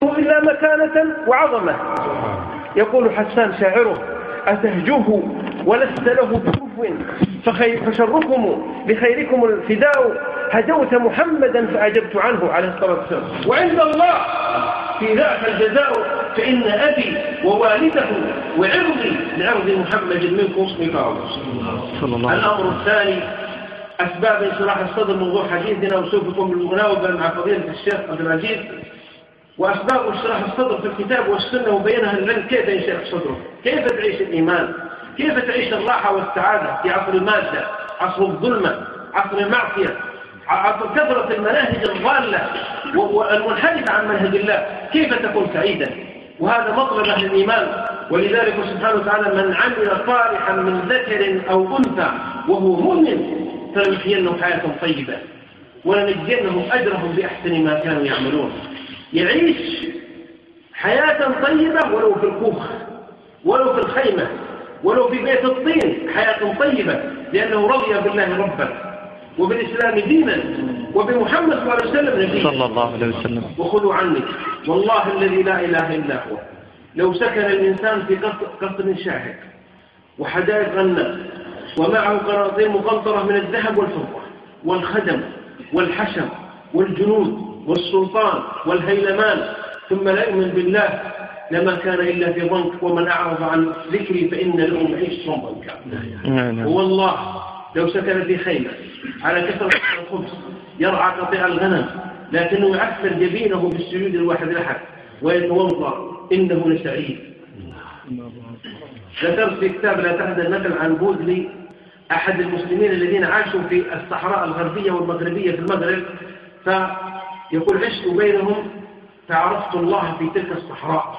إلا مكانة وعظمة. يقول حسان شاعره: أتهجوه ولست له بكفو فشركم بخيركم الفداء، هجوت محمدا فأجبت عنه عليه الصلاة والسلام، وعند الله في ذاك الجزاء، فإن أبي ووالده وعرضي لعرض محمد منكم مفاعل. الأمر الثاني أسباب انشراح الصدر، موضوع حديثنا وسوفكم بالمناوبة مع فضيلة الشيخ عبد العزيز. وأسباب انشراح الصدر في الكتاب والسنة وبينها للعلم كيف ينشرح صدره، كيف تعيش الإيمان، كيف تعيش الراحة والسعادة في عصر المادة، عصر الظلمة، عصر المعصية، عصر كثرة المناهج الضالة والمنحرفة عن منهج الله، كيف تكون سعيدا. وهذا مطلب أهل الإيمان. ولذلك سبحانه وتعالى: من عمل صالحا من ذكر أو أنثى وهو مؤمن فلنحيينه حياة طيبة ولنجزينهم أجرهم بأحسن ما كانوا يعملون. يعيش حياة طيبة ولو في الكوخ، ولو في الخيمة، ولو في بيت الطين، حياة طيبة، لأنه رضي بالله ربا وبالإسلام دينا وبمحمد صلى الله عليه وسلم نبيا صلى الله عليه وسلم. وخذوا عني والله الذي لا إله إلا هو، لو سكن الإنسان في قصر شاهق وحدائق غناء ومعه قناطير مقنطرة من الذهب والفضة والخدم والحشم والجنود والسلطان والهيلمان، ثم لا يؤمن بالله، لما كان إلا في ضنك. ومن أعرض عن ذكري فإن له معيشة ضنكا. والله لو سكن في خيمة على كثرة الخبز يرعى قطيع الغنم، لكنه يعثر جبينه بالسجود الواحد الأحد ويتوضأ، إنه لسعيد. ذكرت في كتاب لا تحدث المثل عن بوذلي، أحد المسلمين الذين عاشوا في الصحراء الغربية والمغربية في المغرب، فيقول: عشت بينهم فعرفت الله في تلك الصحراء.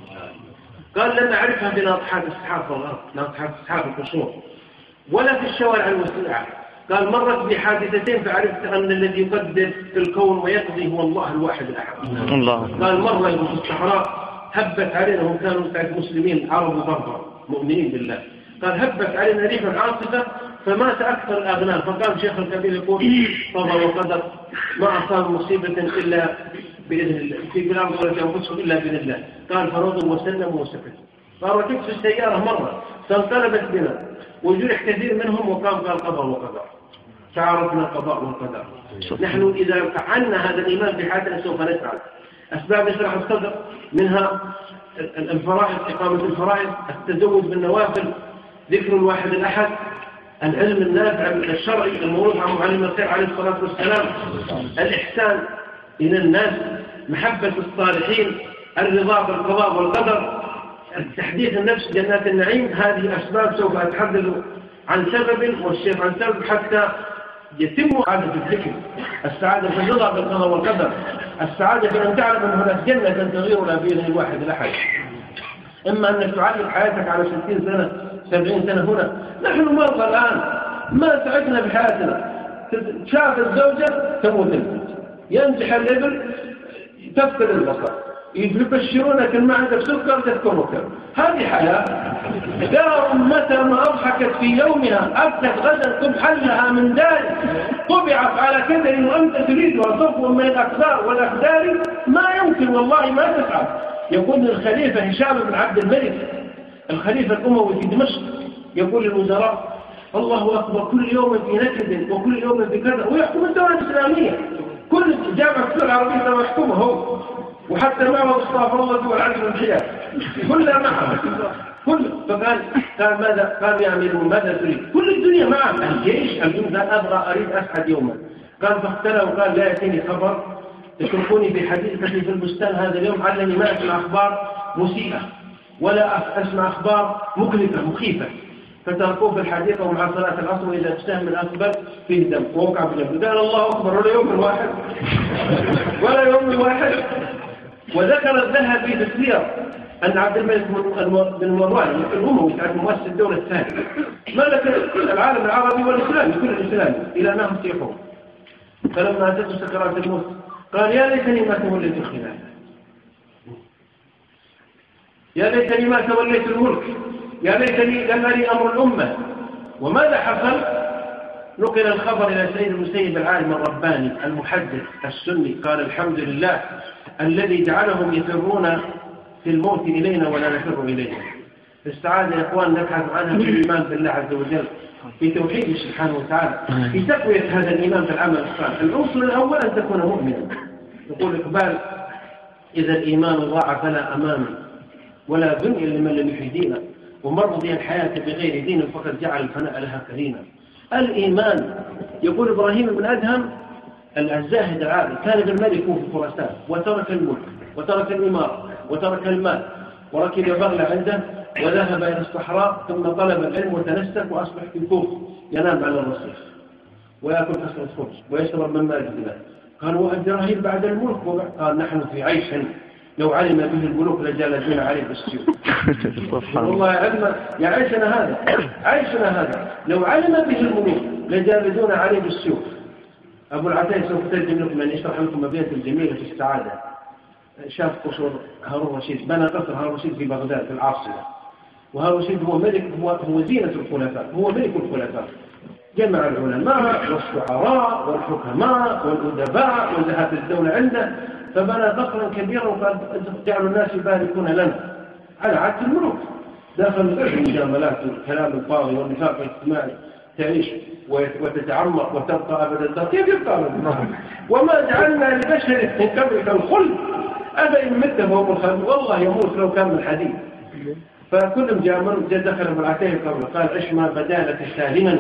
قال: لم أعرفها في ناطحات السحاب في الغرب، ناطحات السحاب القصور، ولا في الشوارع المسرعة. قال: مرت بحادثتين فعرفت أن الذي يقدر في الكون ويقضي هو الله الواحد الأحد. قال: مرة في الصحراء هبت علينا، هم كانوا مسلمين عرب وبربر مؤمنين بالله، قال: هبت علينا ريح عاصفة فمات أكثر الأغنام. فقام شيخ الكبير يقول: قضى وقدر، ما أصاب مصيبة إلا بإذن الله، في بلاد ولا أنفسهم إلا بإذن الله. قال: فرضوا وسلموا وسكتوا. قال: ركبت في السيارة مرة فانقلبت بنا وجرح كثير منهم، وقام قال: قضى وقدر، فعرفنا القضاء والقدر. نحن إذا فعلنا هذا الإيمان في حياتنا سوف نسعد. أسباب يشرح الصدر منها الفرائض، إقامة الفرائض، التزود بالنوافل، ذكر الواحد الأحد، العلم النافع الشرعي الموروث عن معلم الخير عليه الصلاة والسلام، الإحسان إلى الناس، محبة الصالحين، الرضا بالقضاء والقدر، التحديث النفس، جنات النعيم. هذه أسباب سوف أتحدث عن سبب والشيخ عن سبب حتى يتم عادة الذكر. السعادة في الرضا بالقضاء والقدر، السعادة في أن تعلم أن هناك جنة تغيرنا بإذن الواحد الأحد. إما أنك تعلق حياتك على 60 سنة 70 سنة هنا. نحن مرضى الآن، ما سعدنا بحياتنا. شاف الزوجة تموت البنت، ينجح الابن تفقد البصر، يبشرونك إن ما عندك سكر تذكرك. هذه حياة. دار متى ما أضحكت في يومها أبدت غدا تبحلها من دار، طبعت على كدر وأنت تريدها صفوا من الأقدار والأقدار، ما يمكن والله ما تفعل. يقول الخليفة هشام بن عبد الملك الخليفة الأموي في دمشق، يقول للوزراء: الله أكبر، كل يوم في نكد وكل يوم في كذا، ويحكم الدولة الإسلامية، كل جامعة الدول العربية ما يحكمها هو، وحتى معه استغفر الله والعدل والحياة كلها معه كل. فقال ماذا؟ قال: يا أمير ماذا تريد؟ كل الدنيا معه، الجيش الجند، أريد أسعد يوما. قال: فاختلى وقال: لا يأتيني خبر تتركوني بحديثتي في البستان هذا اليوم، علني ما أسمع أخبار مسيئة ولا أسمع أخبار مقلقة مخيفة. فتركوه في الحديقة ومع صلاة العصر، وإذا تسهم الأكبر فيه دم ووقع في جنبه. قال: الله أكبر، ولا يوم الواحد ولا يوم الواحد. وذكر الذهبي في السير أن عبد الملك بن مروان الأموي كان مؤسس الدولة الثانية، ملك العالم العربي والإسلامي كل الإسلامي إلى أنهم سيحون. فلما أتته سكرات الموت قال: يا ليتني ما توليت الخلافة، يا ليتني ما توليت الملك، يا ليتني لم أري أمر الأمة. وماذا حصل؟ نقل الخبر إلى سيد المسيب العالم الرباني المحدث السني قال: الحمد لله الذي جعلهم يفرون في الموت إلينا ولا نفر إليه. السعادة يا إخوان نبحث عنها في الإيمان بالله عز وجل، في توحيده سبحانه وتعالى، في تقوية هذا الإيمان في العمل الصالح. العنصر الأول أن تكون مؤمنا. يقول إقبال: إذا الإيمان ضاع فلا أمان ولا دنيا لمن لم يحي دينا، ومن رضي الحياة بغير دين فقد جعل الفناء لها كريما. الإيمان، يقول إبراهيم بن أدهم الزاهد العابد: كان الملك في خراسان وترك الملك وترك الإمارة وترك المال وركب بغلة عنده وذهب إلى الصحراء، ثم طلب العلم وتنسك وأصبح في الكوفة ينام على الرصيف ويأكل كسرة خبز ويشرب من ماء البلاد. قال: وإبراهيم بعد الملك؟ قال: نحن في عيش لو علم به الملوك لجلدون عليه بالسيوف. والله يا عيشنا هذا، عيشنا هذا لو علم به الملوك لجلدون عليه بالسيوف. أبو العتاية سوف ترجم لكم أن يشرح لكم أبيات الجميلة في السعادة. شاف قصر هارون رشيد، بنى قصر هارون رشيد في بغداد في العاصمة، وهارون رشيد هو ملك، هو زينة الخلفاء، هو ملك الخلفاء. جمع العلماء والشعراء والحكماء والأدباء وزهات الدولة عنده، فبنى قصرا كبيرا وقال: جعلوا الناس يباركون لنا على عادة الملوك. داخل المجاملات والكلام الفاضي والنفاق الاجتماعي تعيش وتتعمق وتبقى أبدا الدهر. كيف يبقى أبدا؟ وما جعلنا لبشر من قبلك الخلد أفإن مت فهم الخلد، والله يموت لو كان من حديد. فكلهم دخل ابو العتاية قبل قال: عش ما بدالك سالما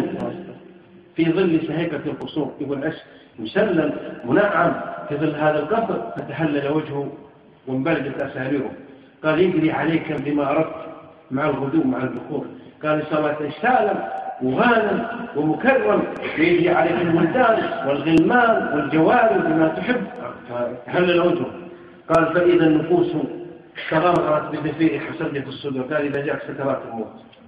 في ظل سهيكة القصور. يقول: عش مسلم منعم في ظل هذا القصر، فتهلل وجهه وانبلجت أساريره. قال: يجري عليك بما أردت مع الغدو مع البخور. قال: صلاة سالم وغانم ومكرم، يجري عليك الولدان والغلمان والجواري بما تحب. فتهلل وجهه. قال: فإذا النفوس تغرغرت بدفيء حسدة الصدور. قال: إذا جاءك سكرات الموت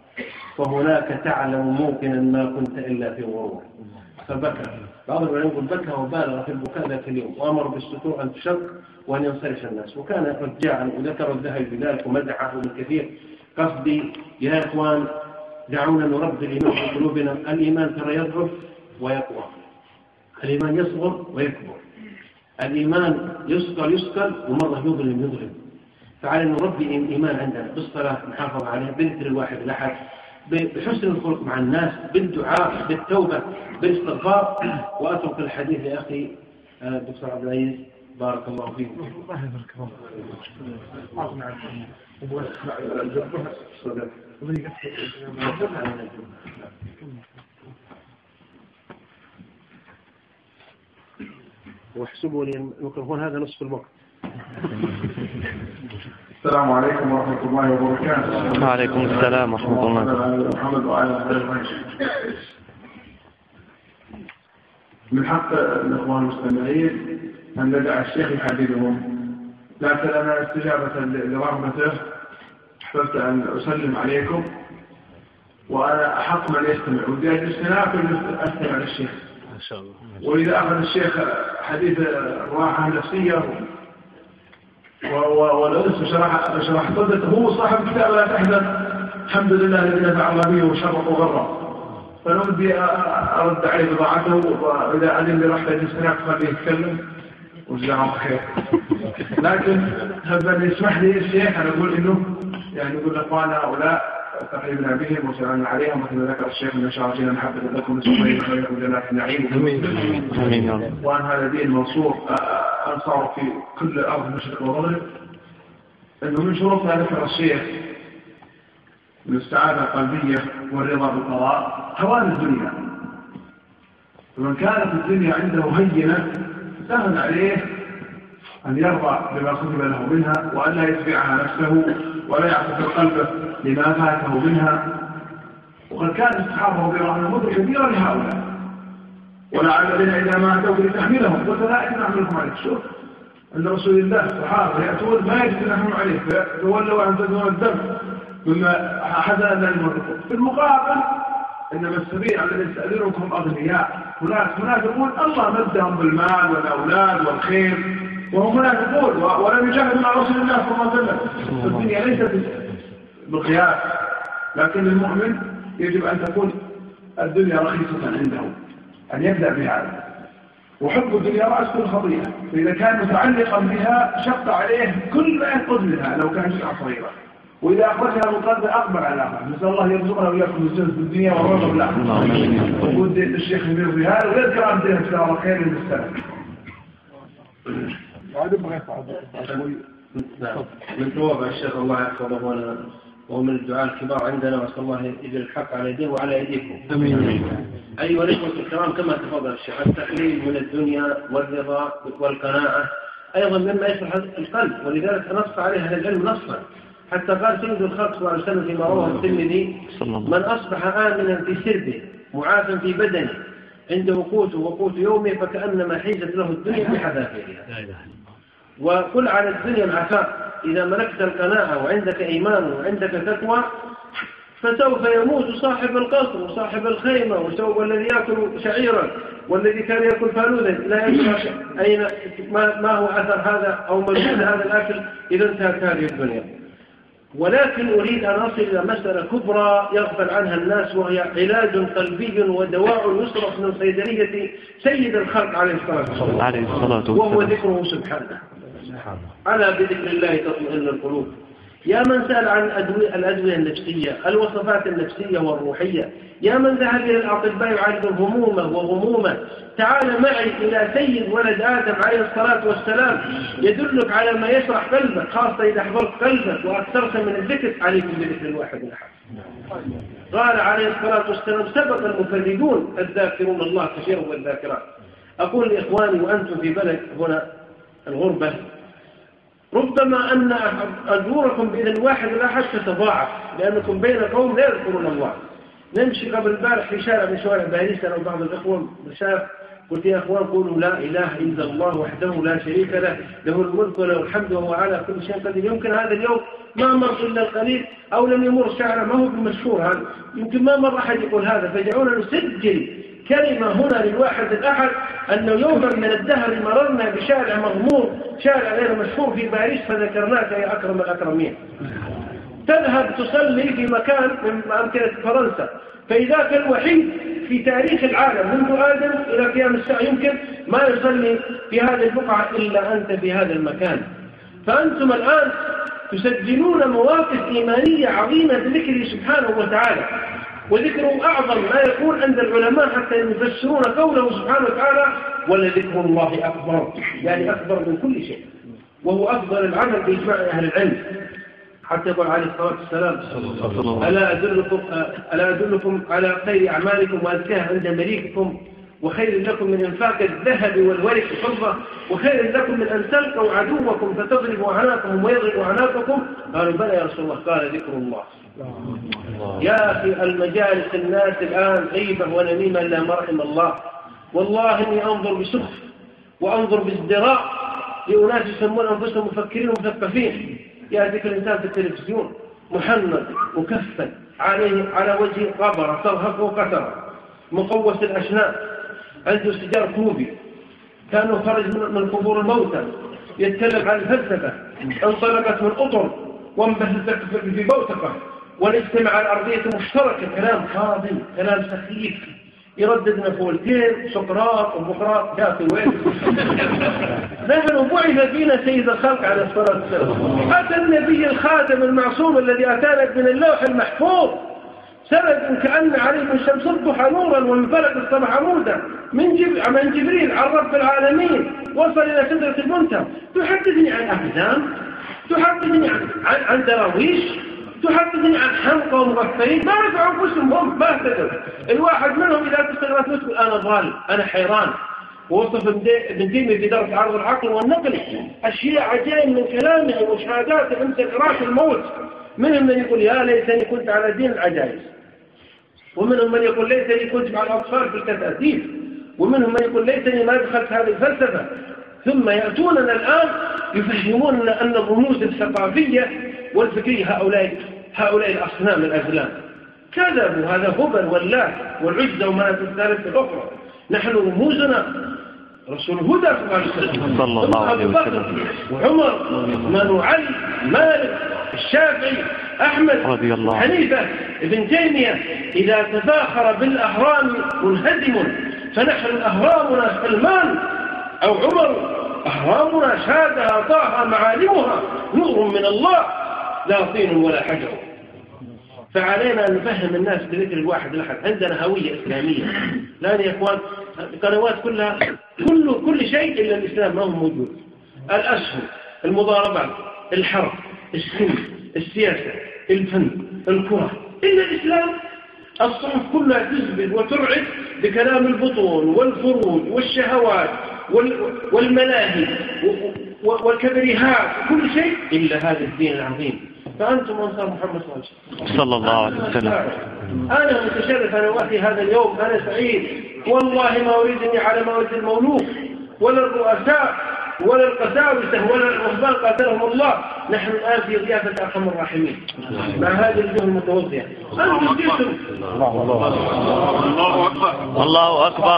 فهناك تعلم موقنا ما كنت إلا في غرور. فبكى. بعض العلماء يقول: بكى وبالغ في البكاء ذاك اليوم، وأمر بالستور أن تشق وأن ينصرف الناس، وكان رجاعا. وذكر الذهبي بذلك ومدحه من كثير. قصدي يا إخوان دعونا نربي الإيمان في قلوبنا. الإيمان ترى يضعف ويقوى، الإيمان يصغر ويكبر، الإيمان يسكر ومرة يظلم. فعلى نربي الإيمان عندنا بالصلاة، نحافظ عليها، بذكر الواحد الأحد، بحسن الخلق مع الناس، بالدعاء، بالتوبة، بالاستغفار. وأترك الحديث لأخي دكتور عبد العزيز بارك الله فيك. واحسبوا لي الميكروفون هذا نصف الوقت. السلام عليكم ورحمة الله وبركاته. وعليكم السلام ورحمة الله. محمد وعلى من حق الإخوان المستمعين أن ندع الشيخ يحدثهم، لكن أنا استجابة لرغبته احببت أن أسلم عليكم، وأنا أحق من يستمع، ودي الاستماع أستمع للشيخ إن شاء الله. وإذا أخذ الشيخ حديث الراحة النفسية والأنس وشرح صدته، هو صاحب كتاب لا تحزن، الحمد لله الذي نفع الله به وشرف وغرى، فأنا بدي أرد عليه بضاعته، وإذا علم لي رحلة الاستماع خليه يتكلم وجزاهم خير. لكن هذا يسمح لي الشيخ أنا أقول إنه يعني يقول لأخوانا هؤلاء تقريبنا بهم وسلامنا عليهم، مثل ذكر الشيخ من شارجين محبة لكم نسخين خيركم جنات النعيم. آمين. وأن هذا دين منصور أنصار في كل أرض المشرق والمغرب. أنه من شروطها ذكر الشيخ من السعادة القلبية والرضا بالقضاء هوان الدنيا. فمن كانت الدنيا عنده هينة سهل عليه أن يرضى بما كتب له منها، وأن لا يتبعها نفسه ولا يعتقد قلبه لما فاته منها. وقد كان الصحابة رضي الله عنهم مدة كبيرة لهؤلاء، ولعل بنا إذا ما أتوا لتحملهم قلت لا أجد نحملكم عليك. شوف عند رسول الله الصحابة يأتون ما يجد نحمل عليه فتولوا عن تدون الدم مما حزن المرفق. في المقابل إنما السبيل الذي يستأذنكم أغنياء، هناك يقول الله مدهم بالمال والأولاد والخير، وهم هناك يقول ولم يجاهدوا مع رسول الله صلى الله عليه وسلم. الدنيا ليست بالقياس، لكن المؤمن يجب أن تكون الدنيا رخيصة عنده. أن يبدأ بهذا. وحب الدنيا رأس كل خطيئة، فإذا كان متعلقا بها شق عليه كل ما ينقذ منها لو كان شيئا صغيرا، وإذا أخرجها من قلبه أقبل على الآخر. نسأل الله يرزقنا وإياكم الزهد في الدنيا والرغبة بالآخرة. وجود الشيخ يدير في هذا ويذكر أمثلة جزاه الله خير للمستمع. من توابع الشيخ الله يحفظه وهو من الدعاء الكبار عندنا، وأسأل الله يجعل الحق على يديه وعلى أيديكم. آمين. أيها الإخوة الكرام، كما تفضل الشيخ، التقليل من الدنيا والرضا والقناعة أيضا مما يشرح القلب، ولذلك نص عليه أهل العلم نصا، حتى قال سيد الخلق صلى الله عليه وسلم فيما رواه الترمذي: من أصبح آمنا في سربه معافا في بدنه عنده قوته وقوت يومه فكأنما حيزت له الدنيا بحذافيرها. وكل على الدنيا العفاء، إذا ملكت القناعة وعندك إيمان وعندك تقوى فسوف يموت صاحب القصر وصاحب الخيمة والذي يأكل شعيرا والذي كان يأكل فانوذا لا يدري أين ما هو أثر هذا أو مجهود هذا الأكل إذا انتهت هذه الدنيا. ولكن أريد أن أصل إلى مسألة كبرى يغفل عنها الناس، وهي علاج قلبي ودواء يصرف من صيدلية سيد الخلق عليه الصلاة والسلام، وهو ذكره سبحانه. على بذكر الله تطمئن القلوب. يا من سأل عن الأدوية النفسية، الوصفات النفسية والروحية، يا من ذهب إلى الأطباء يعالج همومه وغمومه، تعال معي إلى سيد ولد آدم عليه الصلاة والسلام يدلك على ما يشرح قلبك، خاصة إذا حضرت قلبك وأكثرت من الذكر. عليكم بذكر الواحد الأحد. قال عليه الصلاة والسلام: سبق المفردون الذاكرون الله كثيرا والذاكرات. أقول لإخواني وأنتم في بلد هنا الغربة، ربما أن أجوركم بإذن الواحد الأحد تتضاعف لأنكم بين قوم لا يذكرون الله. نمشي قبل البارح في شارع من شوارع باريس أنا وبعض الإخوة شاف، قلت يا أخوان قولوا لا إله إلا الله وحده لا شريك له، له الملك وله الحمد وهو على كل شيء قدير. يمكن هذا اليوم ما مر إلا القليل أو لم يمر شارع، ما هو بالمشهور هذا، يمكن ما مر أحد يقول هذا. فدعونا نسجل كلمة هنا للواحد الأحد أنه يوما من الدهر مررنا بشارع مغمور، شارع غير مشهور في باريس، فذكرناك يا أكرم الأكرمين. تذهب تصلي في مكان من أمكنة فرنسا، فإذاك الوحيد في تاريخ العالم منذ آدم إلى قيام الساعة يمكن ما يصلي في هذه البقعة إلا أنت في هذا المكان. فأنتم الآن تسجلون مواقف إيمانية عظيمة بذكره سبحانه وتعالى، وذكره أعظم ما يكون عند العلماء حتى يفسرون قوله سبحانه وتعالى: ولذكر الله أكبر، يعني أكبر من كل شيء، وهو أفضل العمل بإجماع أهل العلم. حتى يقول عليه الصلاة والسلام: ألا أدلكم على خير أعمالكم وأزكاها عند مليككم، وخير لكم من إنفاق الذهب والورق والفضة، وخير لكم من أن تلقوا عدوكم فتضربوا أعناقهم ويضربوا أعناقكم. قالوا: بلى يا رسول الله. قال: ذكر الله. يا أخي المجالس الناس الآن غيبة ونميمة إلا ما رحم الله. والله إني أنظر بسخف وأنظر بازدراء لأناس يسمون أنفسهم مفكرين ومثقفين. يأتيك الإنسان في التلفزيون محنط مكفن على وجه قبرة ترهقه قترة، مقوس الأشنان، عنده سجار كوبي، كانوا خرج من قبور الموتى، يتكلم عن الفلسفة، انطلقت من أطر وانبثت في بوتقة، والاجتماع الأرضية مشتركة. كلام فاضي، كلام سخيف، يردد نابليون سقراط وبقراط. يا أخي وين؟ نحن بعث فينا سيد الخلق عليه الصلاة والسلام، أتى النبي الخاتم المعصوم الذي أتانا من اللوح المحفوظ، سند كأن عليه من الشمس الضحى نورا ومن فلك الصبح عمودا، من جبريل عن رب العالمين وصل إلى سدرة المنتهى. تحدثني عن أحزام، تحدثني عن دراويش، تحدثني عن حمقى ومغفلين ما رفعوا أنفسهم، هم ما اهتدوا. الواحد منهم إذا تستغرت نسبه أنا ضال، أنا حيران. ووصف ابن تيمية في درس عرض العقل والنقل أشياء عجائب من كلامه ومشاهداته عند سكرات الموت. منهم من يقول: يا ليتني كنت على دين العجائز، ومنهم من يقول: ليتني كنت مع الأطفال في الكتاتيب، ومنهم من يقول: ليتني ما دخلت هذه الفلسفة. ثم يأتوننا الآن يفهموننا أن الرموز الثقافية والفكرية هؤلاء الأصنام الأزلام كذبوا. هذا هبل والله والعزة وما الثالث الأخرى. نحن رموزنا رسول الهدى صلى الله عليه وسلم، وعمر، عثمان وعلي، مالك، الشافعي، أحمد، حنيفة، ابن تيمية. إذا تفاخر بالأهرام منهدم فنحن أهرامنا سلمان أو عمر، أهرامنا شادها طاها معالمها نور من الله لا طين ولا حجر. فعلينا أن نفهم الناس بذكر الواحد الأحد. عندنا هوية إسلامية، لا يا إخوان القنوات كلها كل شيء إلا الإسلام ما هو موجود. الأسهم، المضاربات، الحرب، السن، السياسة، الفن، الكرة، إلا الإسلام. الصحف كلها تزبد وترعد بكلام البطون والفروج والشهوات والملاهي والكبريهات وكل شيء إلا هذا الدين العظيم. فأنتم أنصار محمد صلى الله عليه وسلم. أنا متشرف أنا وأخي هذا اليوم، أنا سعيد والله ما أريدني على موعد المولوك ولا الرؤساء ولا القساوسة ولا الرهبان قاتلهم الله. نحن الآن في ضيافة أرحم الراحمين مع هذه الجهة المتوضئة. أنتم جئتم. الله أكبر الله أكبر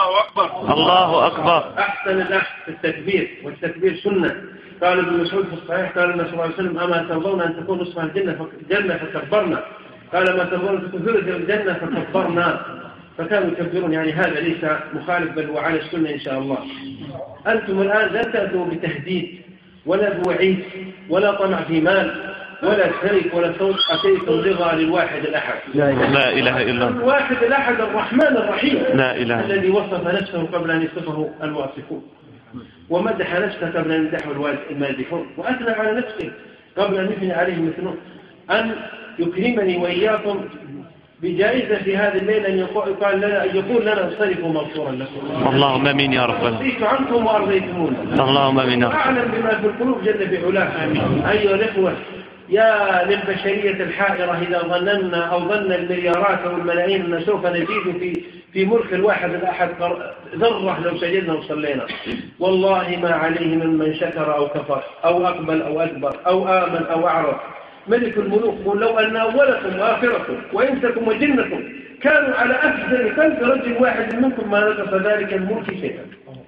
الله أكبر. أحسن الأخ في التكبير، والتكبير سنة. قال ابن مسعود في الصحيح قال النبي صلى الله عليه وسلم: أما ترضون أن تكون اسمها الجنة فكبرنا. قال: ما ترضون أن تكون الجنة فكبرنا. فكانوا يكبرون، يعني هذا ليس مخالف بل هو على السنة إن شاء الله. أنتم الآن لا تأتوا بتهديد ولا بوعيد ولا طمع في مال ولا سيف ولا صوت، أتيتم رضا للواحد الأحد. لا إله إلا الله. الواحد الأحد الرحمن الرحيم، لا إله. الذي وصف نفسه قبل أن يصفه الواصفون، ومدح نفسه قبل أن يمدحه المادحون، وأثنى على نفسه قبل أن يثني عليه المثنون. أن يكرمني وإياكم بجائزة في هذه الليلة أن يقول لنا انصرفوا مغفورا لكم. اللهم امين يا رب. رضيت عنكم وأرضيتمونا. اللهم امين. أعلم بما في القلوب جل بعلاه. آمين. أيها الإخوة، يا للبشرية الحائرة إذا ظننا أو ظن المليارات أو الملايين أن سوف نزيد في ملك الواحد الأحد ذرة لو سجدنا وصلينا. والله ما عليه من شكر أو كفر أو أقبل أو أكبر أو آمن أو أعرض. ملك الملوك قل: لو أن أولكم وآخركم وإنسكم وجنكم كانوا على أفضل قلب رجل واحد منكم ما نقص ذلك الملك شيئا.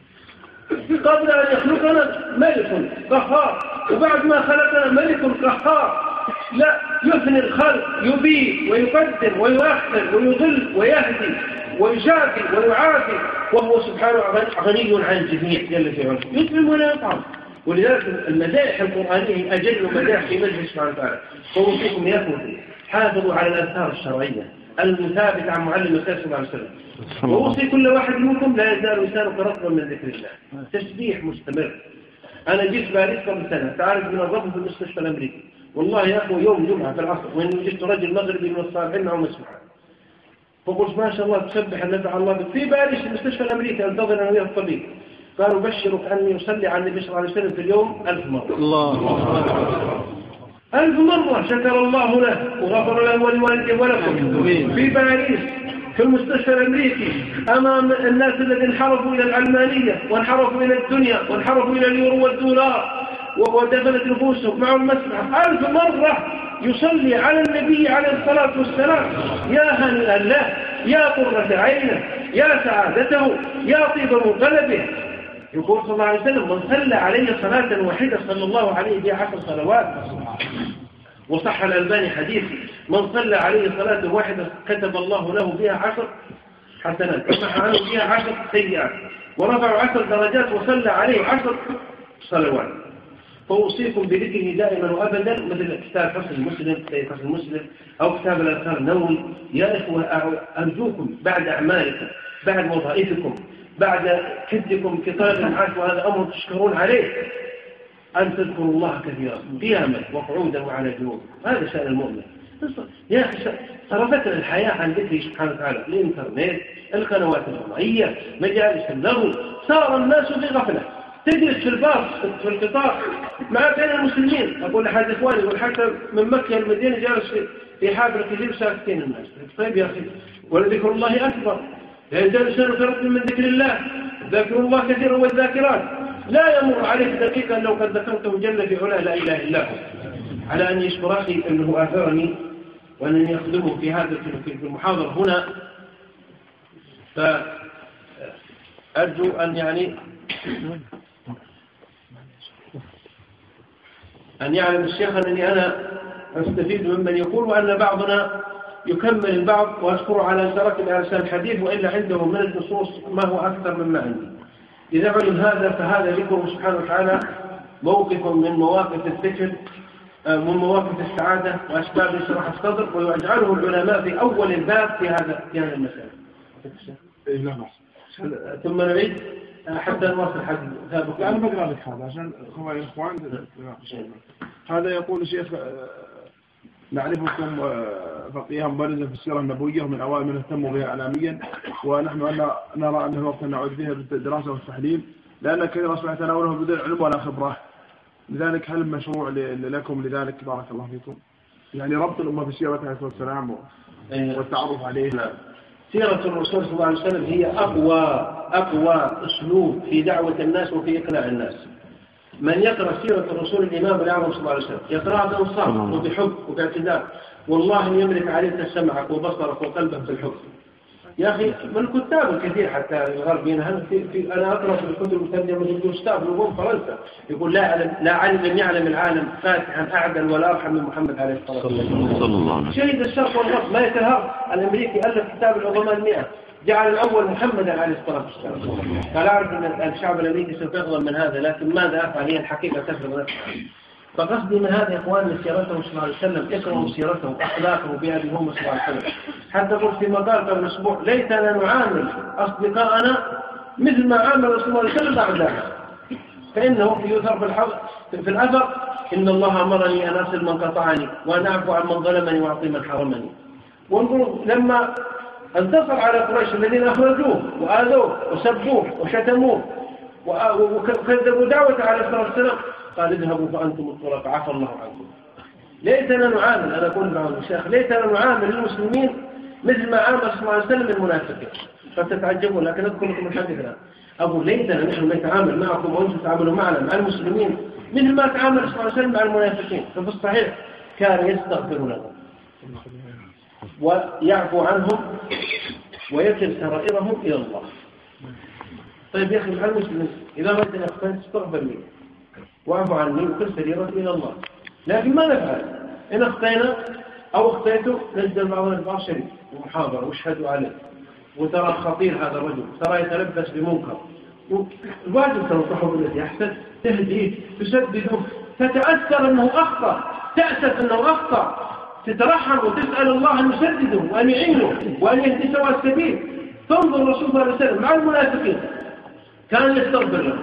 قبل أن يخلقنا ملك قهار، وبعد ما خلقنا ملك قهار لا يثني الخلق، يبيد ويقدم ويؤخر ويضل ويهدي ويجافي ويعافي، وهو سبحانه غني عن الجميع جل في علاه، يطعم ولا يطعم. ولذلك المدائح القرآنية أجل مدائح في مجلس سبحانه وتعالى. فوصيكم يا أخوتي حافظوا على الآثار الشرعية المثابتة عن معلم الرسول صلى الله عليه وسلم. ووصي كل واحد منكم لا يزال لسانك رطبا من ذكر الله، تسبيح مستمر. أنا جيت باريس قبل سنة، تعرف من الرفض في المستشفى الأمريكي، والله يا أخو يوم جمعة في العصر وإن وجدت رجل مغربي من الصالحين معه مسموحة، فقلت ما شاء الله تسبح النبي الله بك. في باريس المستشفى الأمريكي أنتظر أنا ويا الطبيب، قالوا بشرك أني يصلي على النبي صلى الله عليه وسلم في اليوم 1000 مرة. الله 1000 مرة شكر الله له وغفر له ولوالده ولكم. في باريس في المستشفى الأمريكي أمام الناس الذين انحرفوا إلى العلمانية وانحرفوا إلى الدنيا وانحرفوا إلى اليورو والدولار ودفنت نفوسهم مع المسرح 1000 مرة يصلي على النبي عليه الصلاة والسلام. يا هنيئا له، يا قرة عينه، يا سعادته، يا طيب منقلبه. يقول صلى الله عليه وسلم: من صلى عليه صلاة واحدة صلى الله عليه بها 10 صلوات. وصح الألباني حديث: من صلى عليه صلاة واحدة كتب الله له بها 10 حسنات ومحى عنه بها 10 سيئات ورفع 10 درجات وصلى عليه 10 صلوات. فأوصيكم بذكره دائما وأبدا، مثل كتاب حسن المسلم أو كتاب الأذكار النووي. يا إخوة أرجوكم بعد أعمالكم، بعد وظائفكم، بعد كدكم كطالب المعاش، وهذا أمر تشكرون عليه، أن تذكروا الله كثيرا قياما وقعودا وعلى جنوب. هذا شأن المؤمن. يا أخي صرفتنا الحياة عن ذكره سبحانه وتعالى، الإنترنت، القنوات الفضائية، مجالس اللغو، صار الناس في غفلة. تجلس في الباص في القطار مع بين المسلمين. أقول لأحد إخواني يقول حتى من مكة المدينة جالس في حافل كثير ساكتين الناس. طيب يا أخي، ولذكر الله أكبر، لا يزال لسانك رطبا من ذكر الله، ذكر الله كثيرا والذاكرات. لا يمر عليك دقيقة لو قد ذكرته جل في علاه لا إله إلا هو. على أن يشكر أخي أنه آثرني وأنني أخدمه في هذا في المحاضرة هنا. فأرجو أن أن يعلم الشيخ أنني أنا أستفيد ممن يقول، وأن بعضنا يكمل البعض وأشكر على ترك الأرسال الحديث، وإلا عنده من النصوص ما هو أكثر مما عندي. إذا علم هذا فهذا ذكره سبحانه وتعالى موقف من مواقف الذكر، من مواقف السعادة وأسباب شرح الصدر، ويجعله العلماء في أول الباب في هذا المسألة. ثم نعيد حتى نواصل حديث. أنا بقرأ لك هذا عشان الإخوان. هذا يقول الشيخ: نعرفكم فقيها مبرزا في السيرة النبوية ومن أوائل من اهتموا بها إعلاميا، ونحن نرى أنه وقت نعود فيها بالدراسة والتحليل، لأن كثير أصبح تناوله بدون علم ولا خبرة. لذلك هل مشروع لكم لذلك بارك الله فيكم يعني ربط الأمة بسيرة عليه الصلاة والسلام والتعرف عليه؟ سيرة الرسول صلى الله عليه وسلم هي أقوى أسلوب في دعوة الناس وفي إقناع الناس. من يقرأ سيرة الرسول الإمام الأعظم صلى الله عليه وسلم يقرأ بإنصاف وبحب وباعتدال، والله يملك عليك سمعك وبصرك وقلبك بالحب. يا أخي من الكتاب الكثير حتى الغربيين، أنا أقرأ في الكتب المترجمة من جوستاف لوبون فرنسا يقول: لا علم يعلم العالم فاتحا أعدل ولا أرحم من محمد عليه الصلاة والسلام. شهد الشرق والغرب ما يتهر. الأمريكي ألف كتاب العظماء 100 جعل الأول محمدا عليه الصلاة والسلام. قال: أعرف أن الشعب الأمريكي سوف يغضب من هذا، لكن ماذا أفعل؟ هي الحقيقة تفرض نفسها. فقصدي من هذا يا إخواني سيرته صلى الله عليه وسلم، اقرأوا سيرته وأخلاقه بأبي هم صلى الله عليه وسلم. حتى قلت في مقال قبل أسبوع: ليتنا نعامل أصدقائنا مثل ما عامل رسول الله صلى الله عليه وسلم أعداءنا، فإنه يذكر في الأثر: إن الله أمرني أن أصل من قطعني وأن أعفو عن من ظلمني وأعطي من حرمني. وانظروا لما انتصر على قريش الذين أخرجوه وآذوه وسبوه وشتموه وكذبوا دعوة عليه الصلاة والسلام، قال: اذهبوا فأنتم الطلقاء عفى الله عنكم. ليتنا نعامل، أنا أقول بعض الشيخ، ليتنا نعامل المسلمين مثل ما عامل صلى الله عليه وسلم المنافقين. فتتعجبون، لكن أذكر لكم الحديث الآن. أقول: ليتنا نحن نتعامل معكم وأنتم تتعاملوا معنا مع المسلمين مثل ما تعامل صلى الله عليه وسلم مع المنافقين. ففي الصحيح كان يستغفر لهم ويعفو عنهم ويكل سرائرهم إلى الله. طيب يا أخي مع المسلمين إذا رأيت أن أخطأت استغفر لي واعفو عني وكل سريرتي إلى الله. لكن ما نفعل؟ إن أخطينا أو أخطيته نجد بعضنا البعض شريف ومحاضرة واشهدوا عليه، وترى خطير هذا الرجل، ترى يتلبس بمنكر. الواجب تنصحه بالذي أحسن، تهديه، تسدده، تتأثر أنه أخطأ، تأسف أنه أخطأ، تترحم وتسأل الله أن يسدده وأن يعينه وأن يهدي سواء السبيل. تنظر الرسول صلى الله عليه وسلم مع المنافقين كان يستغفر لهم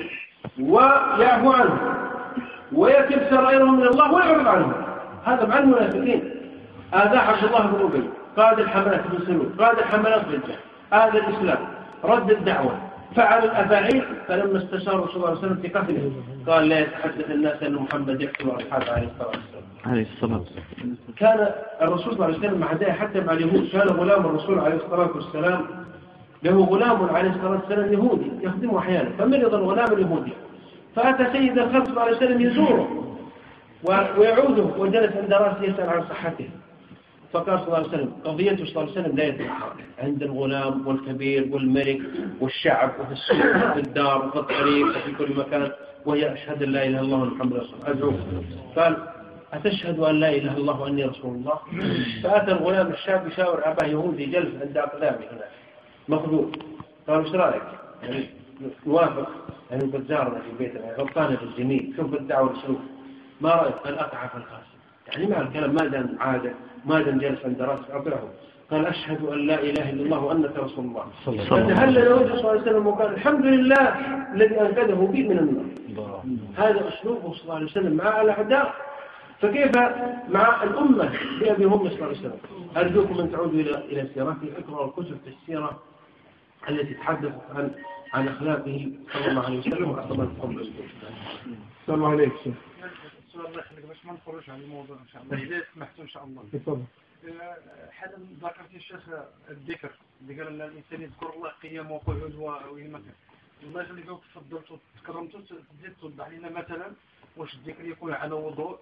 ويعفو عنهم ويكب سرائرهم من الله ويعرض عنهم. هذا مع المنافقين. هذا عبد الله بن أبي قاد الحملات بن سلول، قاد الحملات بالجهل، هذا الإسلام، رد الدعوة، فعل الأفاعيل. فلما استشار رسول الله صلى الله عليه وسلم في قتله قال: لا يتحدث الناس أن محمد يقتل أصحابه عليه الصلاة والسلام. كان الرسول صلى الله عليه وسلم مع ذلك حتى مع اليهود. كان غلام الرسول عليه الصلاة والسلام له غلام عليه الصلاة والسلام يهودي يخدمه أحيانا، فمرض الغلام اليهودي، فأتى سيد الخلق صلى الله عليه وسلم يزوره ويعوده وجلس عند رأسه يسأل عن صحته. فقال صلى الله عليه وسلم: قضيته صلى الله عليه وسلم لا يتأخر عند الغلام والكبير والملك والشعب وفي السوق وفي الدار وفي الطريق وفي كل مكان، وهي أشهد أن لا إله إلا الله محمد رسول الله. أدعوه. قال: أتشهد أن لا إله إلا الله وأني رسول الله؟ فأتى الغلام الشاب يشاور أباه يهودي جلس عند أقدامه هناك مخذول. قال: ايش رأيك؟ يعني نوافق يعني بتزارنا في بيتنا، غلطانة في الجميل، شوف الدعوة والسلوك، ما رأيك؟ قال: أقع في القاسم. يعني مع الكلام ما دام عادة، ما دام جلس عند رأس أبره. قال: أشهد أن لا إله إلا الله وأنك رسول الله. فتهلل وجه صلى الله عليه وسلم وقال: الحمد لله الذي أنقذه بي من النار. هذا أسلوبه صلى الله عليه وسلم مع الأعداء، فكيف مع الأمة بأبي هم صلى الله عليه وسلم؟ أرجوكم أن تعودوا إلى سيرته، اقرأوا الكتب في السيرة التي تتحدث عن أخلاقه صلى الله عليه وسلم وأصلا القبل. صلى الله عليه وسلم. الله يخليك باش ما نخرجش عن الموضوع ان شاء الله اذا سمحتوا ان شاء الله. تفضل. حدا ذكرت الشيخ الذكر اللي قال ان الانسان يذكر الله قيام وقعود وين ما كان. الله يخليك تفضلتوا تكرمتوا تزيد توضح لنا مثلا واش الذكر يكون على وضوء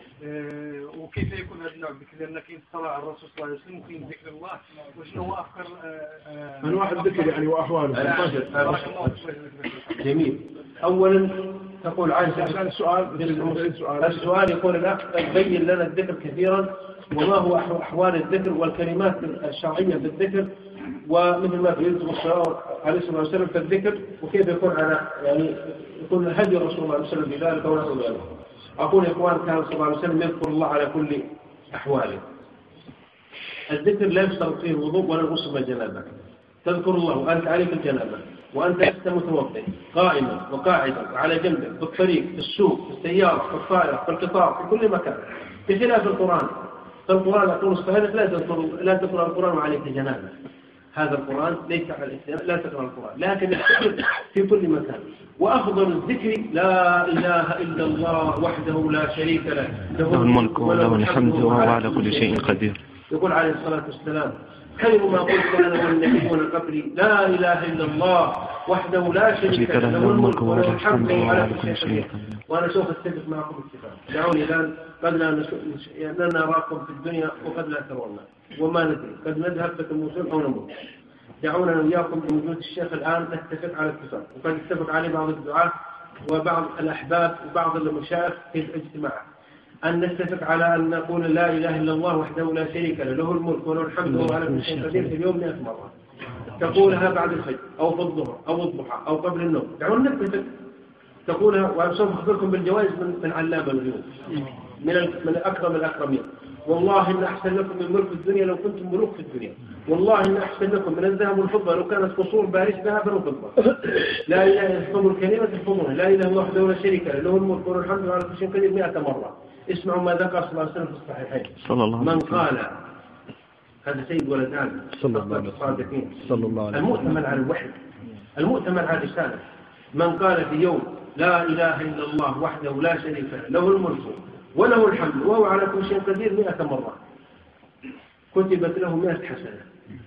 وكيف يكون هذا النوع الذكر، لان كاين الصلاه على الرسول صلى الله عليه وسلم وكاين ذكر الله، واش هو افكار انواع الذكر يعني واحواله. جميل. اولا تقول عائشة السؤال يقول الأخ بين لنا الذكر كثيرا وما هو أحوال الذكر والكلمات الشرعية في الذكر، ومثل ما في الرسول عليه الصلاة والسلام في الذكر، وكيف يكون على يعني يكون هدي الرسول صلى الله عليه وسلم بذلك ونحو ذلك. أقول يا إخوان كان صلى الله عليه وسلم يذكر الله على كل أحواله. الذكر لا يشترط فيه الوضوء ولا الغسل بالجنابة. تذكر الله وأنت عليك الجنابة وأنت لست متوضئ قائما وقاعدا وعلى جنبك في الطريق في السوق في السيارة في الطائرة في القطار في كل مكان، بخلاف القرآن. فالقرآن يقول الصحابة لا تقرأ القرآن وعليك جنابة. هذا القرآن ليس على الإسلام، لا تقرأ القرآن، لكن الذكر في كل مكان. وأفضل الذكر لا إله إلا الله وحده لا شريك له، له الملك وله الحمد وهو على كل شيء قدير. يقول عليه الصلاة والسلام خير ما قلت أنا والنبيون قبلي لا إله إلا الله وحده لا شريك له، له الملك وله الحمد وهو على كل شيء قدير. وأنا سوف أتفق معكم اتفاق. دعوني الآن قد لا نراكم في الدنيا وقد لا ترونا وما ندري، قد نذهب فتموتون أو نموت. دعونا وإياكم بوجود الشيخ الآن نتفق على اتفاق، وقد اتفق عليه بعض الدعاة وبعض الأحباب وبعض المشايخ في الاجتماع أن نتفق على أن نقول لا إله إلا الله وحده لا شريك له، له الملك وله الحمد وهو على كل شيء قدير في اليوم 100 مرة. تقولها بعد الفجر أو في الظهر أو الضحى أو قبل النوم. دعونا نتفق تقولها، وسوف أخبركم بالجوائز من علامة اليوم من أكرم الأكرمين. والله إن أحسن لكم من ملك الدنيا لو كنتم ملوك في الدنيا، والله إن أحسن لكم من الذهب والفضة لو كانت قصور باريس ذهبا وفضة. لا إله إلا الله الكلمة الفضل، لا إله إلا الله وحده لا شريك له، له الملك وله الحمد وعلى كل شيء قدير 100 مرة. اسمعوا ما ذكر صلى الله عليه وسلم في الصحيحين. من قال هذا سيد ولد آدم صلى الله عليه وسلم المؤتمن على الوحي المؤتمن على الرسالة. من قال في يوم لا إله إلا الله وحده لا شريك له، له الملك وله الحمد وهو على كل شيء قدير 100 مرة، كتبت له 100 حسنة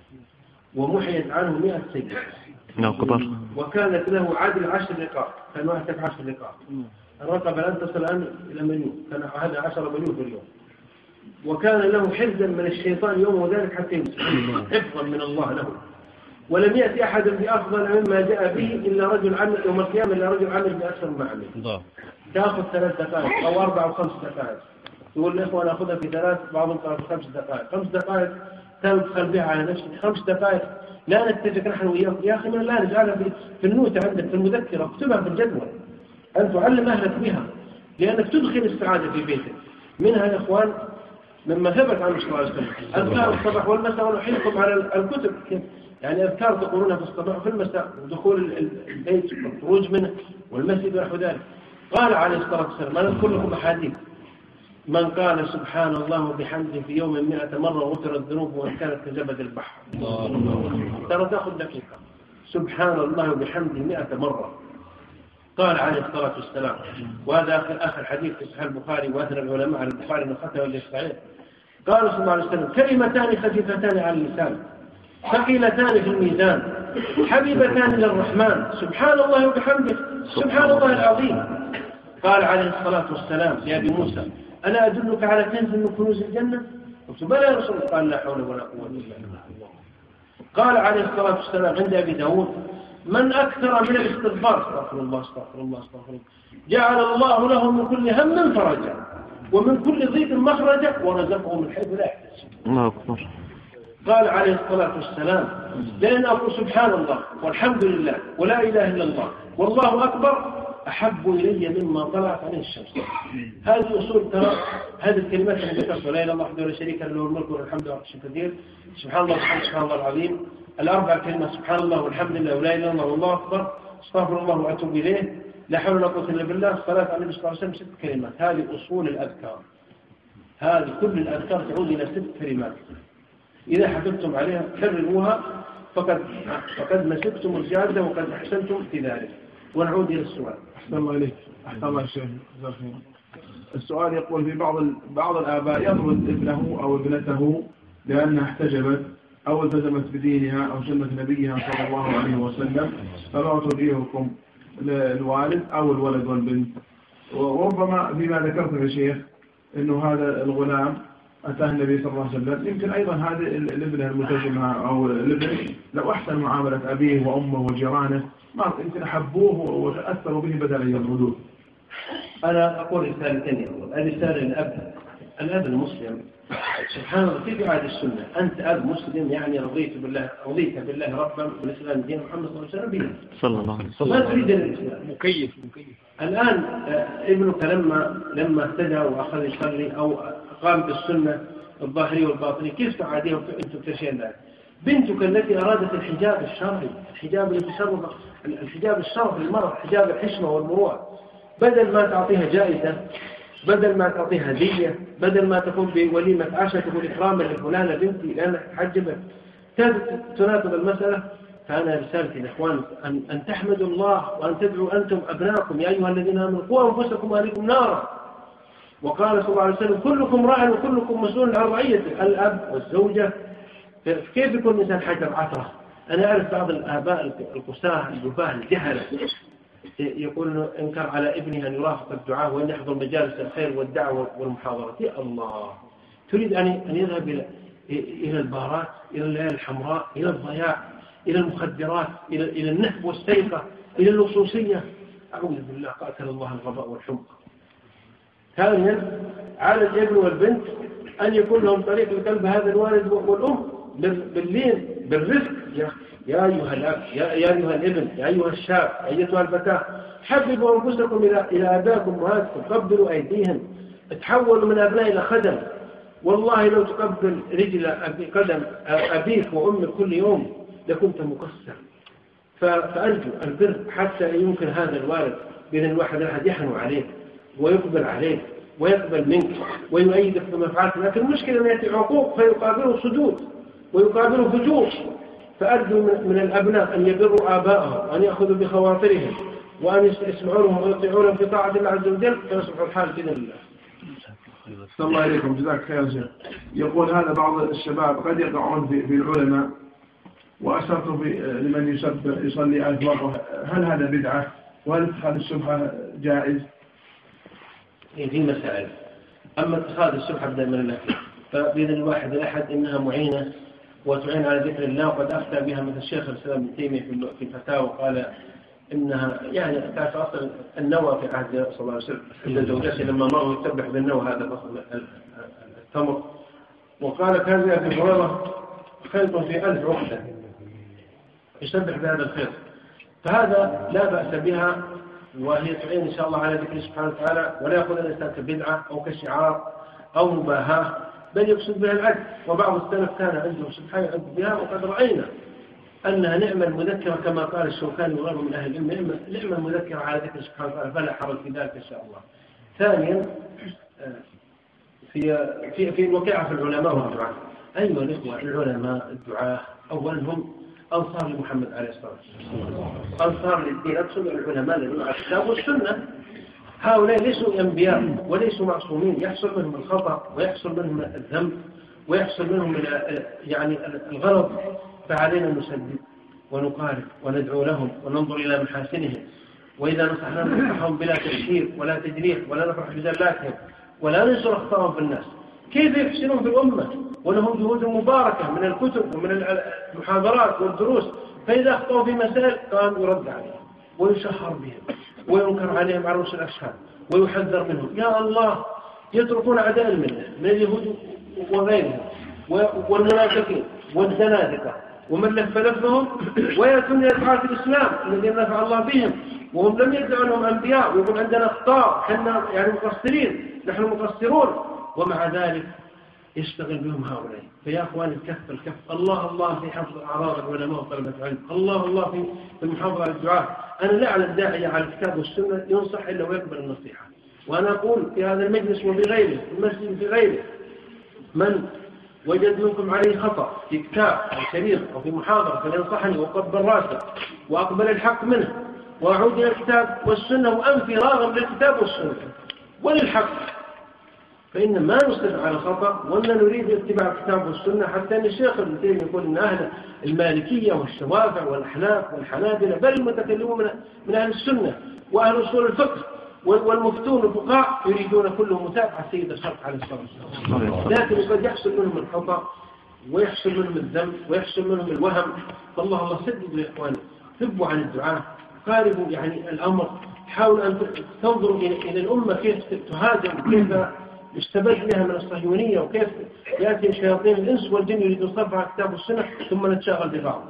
ومحيت عنه 100 سيئة، وكانت له عدل 10 رقاب. كان واحد 10 رقاب، الرقبة الآن تصل الآن إلى مليون، كان هذا 10 مليون في اليوم. وكان له حفظا من الشيطان يوم وذلك حتى يمسك، حفظا من الله له. ولم يأتي أحد بأفضل مما جاء به إلا رجل عمل يوم القيامة، إلا رجل عمل بأكثر ما عمل. تأخذ 3 دقائق أو 4 أو 5 دقائق. يقول الإخوة نأخذها في 3، بعضهم قال في 5 دقائق. 5 دقائق تدخل بها على نفسك. 5 دقائق لا نتفق نحن وياكم يا أخي، من لا نجعلها في النوتة عندك في المذكرة، اكتبها في الجدول أن تعلم أهلك بها، لأنك تدخل السعادة في بيتك. منها يا إخوان مما ثبت عن صلى الله عليه وسلم أذكار الصباح والمساء، ونحيلكم على الكتب يعني أذكار تقولونها في الصباح وفي المساء، ودخول البيت والخروج منه والمسجد ونحو ذلك. قال عليه الصلاة والسلام، أنا أذكر لكم أحاديث: من قال سبحان الله وبحمده في يوم 100 مرة غفرت الذنوب وإن كانت كزبد البحر. ترى تأخذ دقيقة. سبحان الله وبحمده 100 مرة. قال عليه الصلاة والسلام، وهذا آخر حديث في صحيح البخاري وأثنى العلماء على البخاري من ختمه الصحيح. قال صلى الله عليه وسلم: كلمتان خفيفتان على اللسان ثقيلتان في الميزان حبيبتان للرحمن، سبحان الله وبحمده سبحان الله العظيم. قال عليه الصلاة والسلام يا أبي موسى: ألا أدلك على كنز من كنوز الجنة؟ قلت: بلى يا رسول الله. قال: لا حول ولا قوة إلا بالله. قال عليه الصلاة والسلام عند أبي داود: من أكثر من الاستغفار، استغفر الله استغفر الله استغفر الله، جعل الله له من كل هم فرجا ومن كل ضيق مخرجا ورزقه من حيث لا يحتسب. الله أكبر. قال عليه الصلاة والسلام: لأن أقول سبحان الله والحمد لله ولا إله إلا الله والله أكبر أحب إلي مما طلعت عليه الشمس. هذه أصول ترى هذه الكلمات اللي ذكرت: لا إله إلا الله وحده لا شريك له، له الملك وله الحمد وهو على كل شيء قدير، سبحان الله والحمد سبحان الله العظيم، الأربع كلمات: سبحان الله والحمد لله ولا إله إلا الله والله أكبر، استغفر الله وأتوب إليه، لا حول ولا قوة إلا بالله، الصلاة على النبي صلى الله عليه وسلم. 6 كلمات. هذه أصول الأذكار. هذه كل الأذكار تعود إلى 6 كلمات. إذا حفظتم عليها كرروها فقد مسكتم الجادة وقد أحسنتم في ذلك. ونعود إلى السؤال. أحسن الله إليك. أحسن الله الشيخ. السؤال يقول: في بعض الآباء يضرب ابنه أو ابنته لأنها احتجبت أو التزمت بدينها أو سنة نبيها صلى الله عليه وسلم، فما ترجيحكم الوالد أو الولد والبنت؟ وربما فيما ذكرت يا شيخ إنه هذا الغلام أتاه النبي صلى الله عليه وسلم، يمكن أيضا هذه الابنة الملتزمة أو الابن لو أحسن معاملة أبيه وأمه وجيرانه ما يمكن أحبوه وتأثروا به بدل أن يطردوه. أنا أقول رسالتين يقول الرسالة الأب المسلم سبحان الله كيف يعاد السنة. أنت أب مسلم يعني رضيت بالله ربا والإسلام دين محمد صلى الله عليه وسلم به صلى الله عليه وسلم. ما تريد الإسلام مكيف. الآن ابنك لما اهتدى وأخذ يصلي أو قام بالسنة الظاهرية والباطنية كيف تعاديه وأنتم تشيئا ذلك؟ بنتك التي أرادت الحجاب الشرعي الحجاب الشرعي للمرأة حجاب الحشمة والمروءة بدل ما تعطيها جائزة بدل ما تعطيها هدية بدل ما تكون بوليمة عشاء تقول إكراما لفلانة بنتي لأنك حجبت تناقض المسألة. فأنا رسالتي لإخوان أن تحمدوا الله وأن تدعوا أنتم أبناءكم يا أيها الذين آمنوا قوا أنفسكم وأهليكم نارا. وقال صلى الله عليه وسلم كلكم راع وكلكم مسؤول عن رعيته. الأب والزوجة كيف يكون الإنسان حجر عثرة؟ أنا أعرف بعض الآباء القساة الجباه الجهلة يقول انكر على ابنه أن يرافق الدعاء وأن يحضر مجالس الخير والدعوة والمحاضرات. يا الله تريد أن يذهب إلى البارات إلى الليالي الحمراء إلى الضياع إلى المخدرات إلى النهب والسرقة إلى اللصوصية. أعوذ بالله قاتل الله الغباء والحمق. ثانيا على الابن والبنت أن يكون لهم طريق لقلب هذا الوالد والأم باللين بالرفق. يا أيها الأب يا أيها الابن يا أيها الشاب أيتها الفتاة حببوا أنفسكم إلى آبائكم وأمهاتكم قبلوا أيديهم تحولوا من أبناء إلى خدم. والله لو تقبل رجل قدم أبيك وأمك كل يوم لكنت مقصر. فأرجو البر حتى يمكن هذا الوالد بأن الواحد أحد يحنو عليك ويقبل عليك ويقبل منك ويؤيدك بما فعلت. لكن المشكلة أن يأتي عقوق فيقابله صدود ويقابله فجور. فأرجو من الأبناء أن يبروا آبائهم وأن يأخذوا بخواطرهم وأن يسمعوا لهم ويطيعوا لهم في طاعة الله عز وجل فيصبحوا الحال بإذن الله. صلى الله عليكم جزاك خير شيخ. يقول هذا بعض الشباب قد يقعون في العلماء وأشرت لمن يصلي 1000 مرة. هل هذا بدعة وهل اتخاذ السبحة جائز؟ في مسائل. أما اتخاذ السبحة بدل من الله فبإذن الواحد الأحد إنها معينة وتعين على ذكر الله. وقد أفتى بها مثل الشيخ الإسلام ابن تيمية في الفتاوى قال إنها يعني تعرف أصلا النوى في عهد صلى الله عليه وسلم إلا زوجته لما مروا يسبح بالنوى هذا فصل التمر. وقال كان أبي هريرة خيط في 1000 عقدة يسبح بهذا الخيط. فهذا لا بأس بها وهي تعين إن شاء الله على ذكر سبحانه وتعالى ولا يأخذ الإنسان كبدعة أو كشعار أو مباهاة بل يقصد بها العدل. وبعض السلف كان عنده سبحانه يعد بها وقد رأينا أنها نعمة المذكرة كما قال الشوكاني وغيره من أهل العلم نعمة المذكرة على ذكر سبحانه وتعالى فلا حرج في ذلك إن شاء الله. ثانيا في الوقيعة في العلماء والدعاة. أيها الإخوة العلماء الدعاة أولا هم أنصار لمحمد عليه الصلاة والسلام أنصار للدين. أقصد العلماء الذين على الكتاب والسنة هؤلاء ليسوا أنبياء وليسوا معصومين يحصل منهم الخطأ ويحصل منهم الذنب ويحصل منهم يعني الغلط. فعلينا أن نسدد ونقارب وندعو لهم وننظر إلى محاسنهم وإذا نصحنا نصحهم بلا تشهير ولا تجريح ولا نفرح بزلاتهم ولا ننشر أخطاءهم في الناس. كيف يحسنون في الأمة ولهم جهود مباركة من الكتب ومن المحاضرات والدروس. فإذا أخطأوا في مسائل كان يرد عليهم ويشهر بهم وينكر عليهم عروس الأشهاد ويحذر منهم. يا الله يتركون أعداء الملة من اليهود وغيرهم والمنافقين والزنادقة ومن لف لفهم ويأتون يدعوا الإسلام الذين نفع الله بهم وهم لم يدعوا أنهم أنبياء ويقول عندنا أخطاء حنا يعني مقصرين نحن مقصرون ومع ذلك يشتغل بهم هؤلاء. فيا أخواني الكف الله في حفظ أعراض العلماء وطلبة العلم. الله في المحافظة على الدعاء. أنا لا أعلم داعية على الكتاب والسنة ينصح إلا ويقبل النصيحة. وأنا أقول في هذا المجلس وفي غيره في المسجد في غيره من وجد منكم عليه خطأ في كتاب أو شريط أو في محاضرة فلينصحني وقبل راسه وأقبل الحق منه وأعود إلى الكتاب والسنة وأنفي راغب للكتاب والسنة وللحق. فإن ما نصدق على خطأ وأننا نريد اتباع الكتاب والسنة. حتى أن الشيخ ابن تيمية يقول أن أهل المالكية والشوافع والأحناف والحنابلة بل المتكلمون من أهل السنة وأهل أصول الفقه والمفتون الفقهاء يريدون كلهم متابعة سيد الخلق عليه الصلاة والسلام. لكن قد يحصل منهم الخطأ ويحصل منهم الذنب ويحصل منهم الوهم. فالله سدد يا إخواني ثبوا عن الدعاء قاربوا يعني الأمر تحاول أن تنظر إلى الأمة كيف تهاجم، كيف يستبد بها من الصهيونية، وكيف يأتي شياطين الإنس والجن يريدون صرفها كتاب السنة ثم نتشاغل ببعض.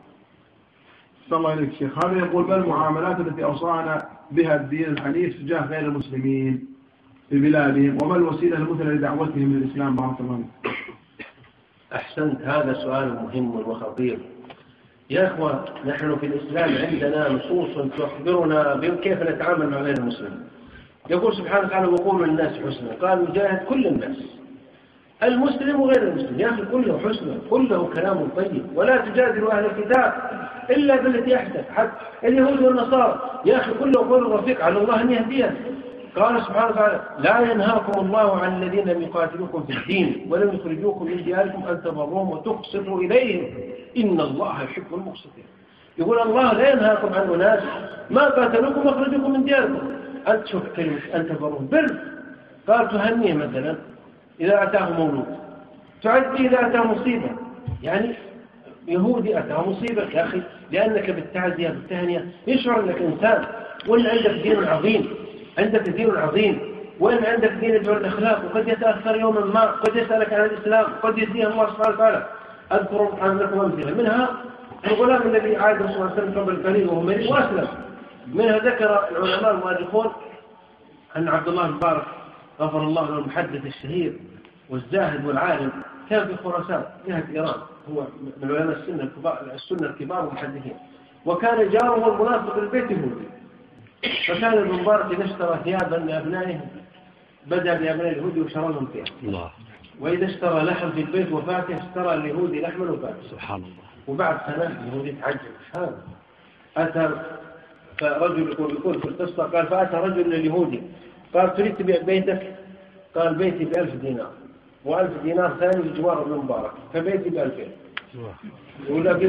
صلى الله عليك شيخ. هذا يقول ما المعاملات التي أوصانا بها الدين الحنيف تجاه غير المسلمين في بلادهم، وما الوسيلة المثلى لدعوتهم للإسلام؟ بارك الله فيك. أحسنت، هذا سؤال مهم وخطير. يا أخوة، نحن في الإسلام عندنا نصوص تخبرنا بكيف نتعامل مع غير المسلمين. يقول سبحانه وتعالى: وقولوا للناس حسنا. قال: نجاهد كل الناس، المسلم وغير المسلم. يا أخي كله حسنا، كله كلام طيب، ولا تجادلوا أهل الكتاب إلا بالتي أحسن. حتى اليهود والنصارى يا أخي كله قول رفيق على الله أن يهديهم. قال سبحانه وتعالى: لا ينهاكم الله عن الذين لم يقاتلوكم في الدين ولم يخرجوكم من دياركم أن تبروهم وتقسطوا إليهم إن الله يحب المقسطين. يقول الله لا ينهاكم عن أناس ما قاتلوكم وأخرجوكم من دياركم. أنت شوف كلمة أن تبروهم بر. قال تهنيه مثلا إذا أتاه مولود، تعدي إذا أتاه مصيبة. يعني يهودي أتاه مصيبة يا أخي، لأنك بالتعزية بالتهنية يشعر أنك إنسان، وأن عندك دين عظيم، عندك دين عظيم، وأن عندك دين يدعو الأخلاق، وقد يتأثر يوما ما، قد يسألك عن الإسلام، قد يديه الله سبحانه وتعالى. أذكر عن لكم أمثلة منها الغلام الذي عاد رسول الله صلى الله عليه وسلم قبل قليل وهو مريض وأسلم. منها ذكر العلماء المؤرخون أن عبد الله المبارك غفر الله له المحدث الشهير والزاهد والعالم كان في خراسان جهة إيران، هو من علماء السنة الكبار والمحدثين، وكان جاره المنافق البيت يهودي. فكان ابن مبارك إذا اشترى ثيابا لأبنائه بدأ بأبناء اليهودي وشرى لهم ثياب الله، وإذا اشترى لحم في البيت وفاكهة اشترى اليهودي لحما وفاكهة. سبحان الله. وبعد سنة اليهودي تعجب هذا. أتى فرجل يقول في القصة، قال فأتى رجل اليهودي قال: تريد تبيع بيتك؟ قال: بيتي ب1000 دينار، و1000 دينار ثاني لجوار ابن مبارك، فبيتي ب2000. يقول له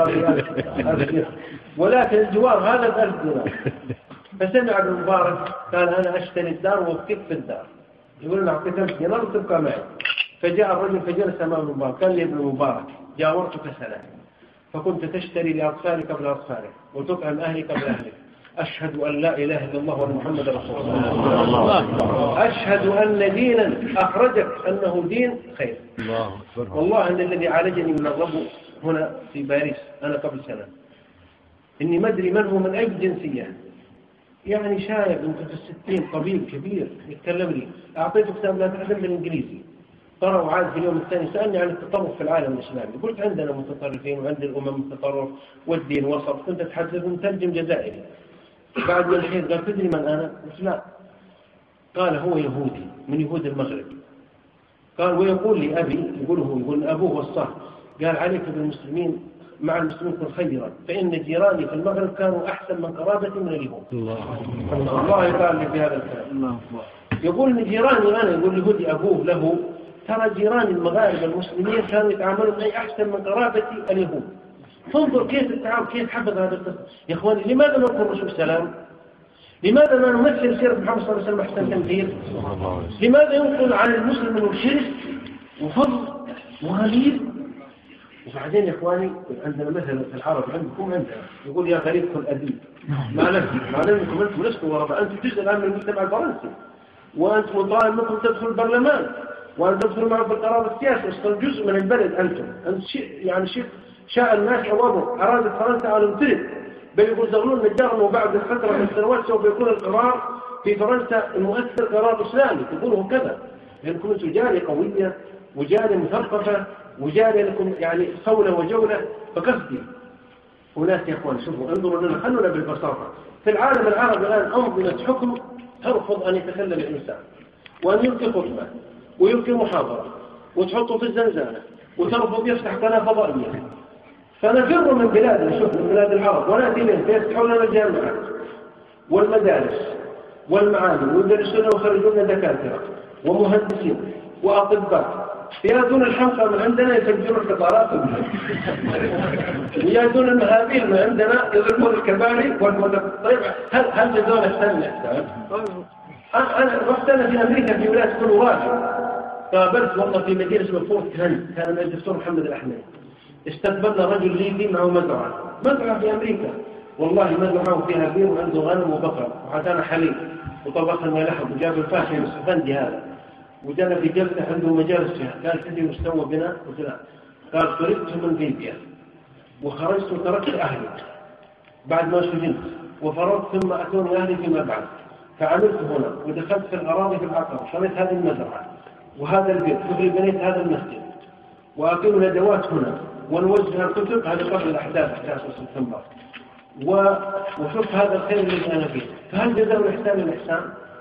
بيتك ولكن الجوار هذا ب1000 دينار. فسمع ابن مبارك قال: أنا أشتري الدار وأكتب في الدار. يقول له: أعطيك 1000 دينار وتبقى معي. فجاء الرجل فجلس أمام ابن مبارك قال: لي ابن مبارك جاورتك سنة، فكنت تشتري لأطفالك قبل أطفالك وتطعم أهلك قبل أهلك. أشهد أن لا إله إلا الله وأن محمد رسول الله. أشهد أن دينا أخرجك أنه دين خير. والله أن الذي عالجني من الرب هنا في باريس أنا قبل سنة، إني ما أدري من هو من أي جنسية، يعني شايب يمكن في 60، طبيب كبير يتكلم لي. أعطيته كتاب لا تحزن بالإنجليزي، قرأ وعاد في اليوم الثاني سألني عن التطرف في العالم الإسلامي. قلت: عندنا متطرفين وعند الأمم التطرف والدين وسط. كنت أتحدث مترجم جزائري. بعد ما الحين قال: تدري من أنا؟ قلت: لا. قال: هو يهودي من يهود المغرب. قال: ويقول لي أبي، يقول أبوه وصاه، قال: عليك بالمسلمين، مع المسلمين كن خيرا، فإن جيراني في المغرب كانوا أحسن من قرابتي من اليهود. الله قال لي بهذا الكلام. يقول لي جيراني أنا، يقول يهودي أبوه له، ترى جيراني المغاربة المسلمين كانوا يتعاملون معي أحسن من قرابتي اليهود. فانظر كيف التعامل، كيف حفظ هذا القصة. يا إخواني، لماذا نذكر الرسول السلام؟ لماذا ما نمثل سيرة محمد صلى الله عليه وسلم أحسن تمثيل؟ لماذا ينقل عن المسلم من شرك وفضل وغليل؟ وبعدين يا إخواني، عندنا مثلا في العرب عندكم عندنا يقول: يا غريب كن أديب. ما لكم أنتم لستم غرباء، أنتم جزء الآن من المجتمع الفرنسي، وأنتم مطالب منكم تدخل البرلمان وأن تدخلوا معه في القرار السياسي. أصلا جزء من البلد أنتم شيء شاء الناس أوامر أرادت فرنسا أن ترد، بل يقول زغلول نجار أنه بعد فترة من السنوات سوف يكون القرار في فرنسا المؤثر قرار إسلامي. يقولوا كذا لأنكم أنتم جارية قوية وجارية مثقفة وجارية لكم يعني صولة وجولة. فقصدي وناس يا أخوان شوفوا انظروا لنا، خلونا بالبساطة. في العالم العربي الآن أنظمة حكم ترفض أن يتكلم الإنسان وأن يلقي خطبة ويلقي محاضرة وتحطه في الزنزانة وترفض يفتح قناة فضائية. فنفر من بلادنا، شوف من بلاد العرب، ونأتي إليه فيفتحوا لنا الجامعات والمدارس والمعامل ويدرسون ويخرجون دكاترة ومهندسين وأطباء، يأتون الحمقى من عندنا يفجرون القطارات ويأتون المهابيل من عندنا يضربون الكباري والمدرسة. طيب هل جدول السنة؟ أنا رحت أنا في أمريكا في ولاية كولورادو، قابلت والله في مدينة اسمها فورت هند، كان الدكتور محمد الأحمدي. استقبلنا رجل ليبي معه مزرعة في أمريكا، والله مزرعة فيها بير وعنده غنم وبقر وعندنا حليب وطبخنا لحم وجاب الفاكهة السفندي هذا وجانا في جلسة عنده مجالس فيها قال تدري مستوى بنا وكذا قال طردت من ليبيا وخرجت وتركت أهلي بعد ما سجنت وفررت ثم أتوني أهلي فيما بعد فعملت هنا ودخلت في الأراضي في العقر وشريت هذه المزرعة وهذا البيت بنيت هذا المسجد وأقيم الأدوات هنا ونوزع الكتب هذا قبل الأحداث 11 سبتمبر وشوف هذا الخير الذي أنا فيه فهل جزاء الإحسان الإحسان؟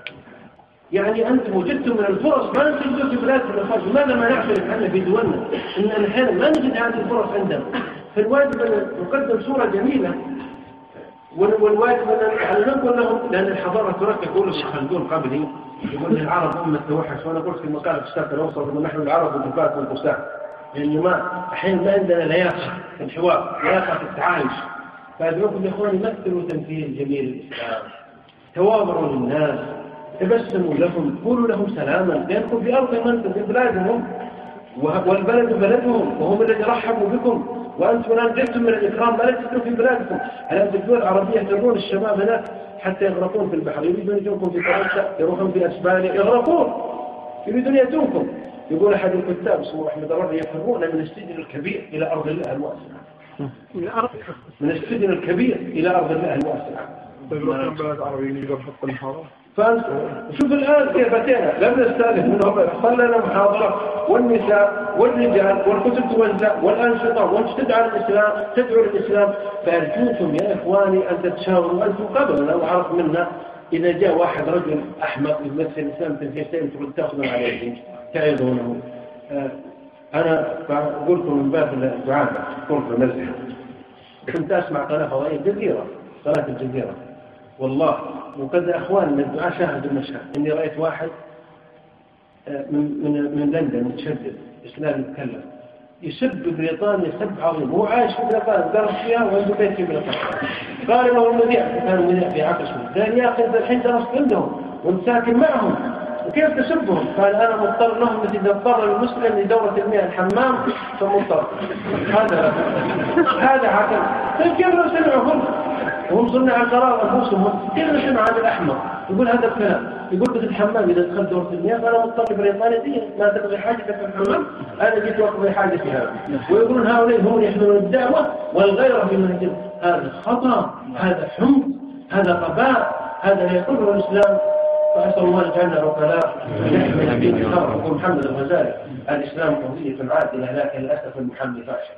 يعني أنتم وجدتم من الفرص ما نجد في بلاد الخارج لماذا ما نعترف عنها في دولنا إن أحيانا ما نجد هذه الفرص عندنا فالواجب أن نقدم صورة جميلة والواجب أن نقول لهم لأن الحضارة ترك يقول ابن خلدون قبلي يقول العرب أمة توحش وأنا قلت في مقالة في الشرق الأوسط أن نحن العرب والكفار والقساء لأنه ما أحيانا ما عندنا لياقة في الحوار لياقة في التعايش فأدعوكم يا إخواني مثلوا تمثيل جميل الإسلام توابروا للناس تبسموا لهم قولوا لهم سلاما لأنكم في أرض منكم في بلادهم والبلد بلدهم وهم الذي رحبوا بكم وأنتم الآن جئتم من الإكرام ما لستم في بلادكم الآن في الدول العربية يجرون الشباب هناك حتى يغرقون في البحر يريدون يجونكم في فرنسا يروحون في أسبانيا يغرقون يريدون يأتونكم يقول أحد الكتاب اسمه أحمد الربيع يفرون من السجن الكبير إلى أرض الله الواسعة من السجن الكبير إلى أرض الله الواسعة بلد عربيين يقدر حق الحارة شوف الآن كيف أتينا لم نستألف منهم صلنا محاضرة والنساء والرجال والكتب توزع والأنشطة وتدعو الإسلام فأرجوكم يا إخواني أن تتشاوروا أنتم قبلنا وعرف منا إذا جاء واحد رجل أحمق يمثل الإسلام تنفيستين تقول تأخذون عليه تعيضونه أنا قلت من باب الدعاء قلت المزح كنت أسمع قناة فضائية الجزيرة قناة الجزيرة والله وكذا أخوان من الدعاء شاهدوا المشهد إني رأيت واحد من لندن متشدد إسلام يتكلم يسب بريطانيا سب عظيم هو عايش في بريطانيا درس فيها وعنده بيت في بريطانيا قال له المذيع كان المذيع في عكس قال يا أخي الحين درست عندهم وانت ساكن معهم وكيف تسبهم؟ قال أنا مضطر لهم مثل إذا اضطر المسلم لدورة المياه الحمام فمضطر هذا حكم طيب كيف لو سمعوا هم صنع القرار أنفسهم كيف لو سمع هذا الأحمر يقول هذا الكلام يقول في الحمام إذا دخلت دورة المياه فأنا مضطر بريطانيا دي ما تبغي حاجتك في الحمام أنا جيت وأقضي حاجتي هذا ويقولون هؤلاء هم يحملون الدعوة والغيرة في المنهج هذا خطأ هذا حمق هذا غباء هذا لا يقره الإسلام فأسأل الله يجعلنا وكلاء ونحن الدين الخرق ومحمد الغزالي الإسلام قضية عادلة لكن للأسف المحمد فاشل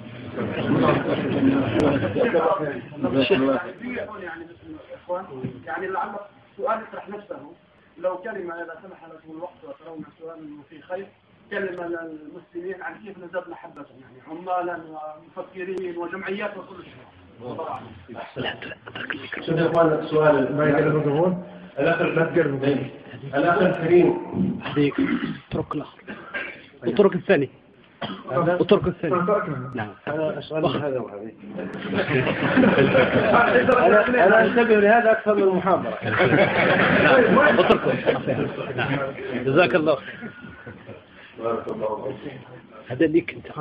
يعني لعل سؤال يطرح نفسه لو كلمة إذا سمح لكم الوقت وترون سؤال في خير كلمة للمسلمين عن كيف نزداد محبتهم يعني عمالا ومفكرين وجمعيات وكل شيء طبعا شوف يا اخوان السؤال ما يقدرون الاخر الاخ الكريم هذيك اترك الاخر اترك الثاني اترك الثاني نعم انا اسال هذا وهذا انا انتبه لهذا اكثر من المحاضره اتركه جزاك الله هذا ليك انت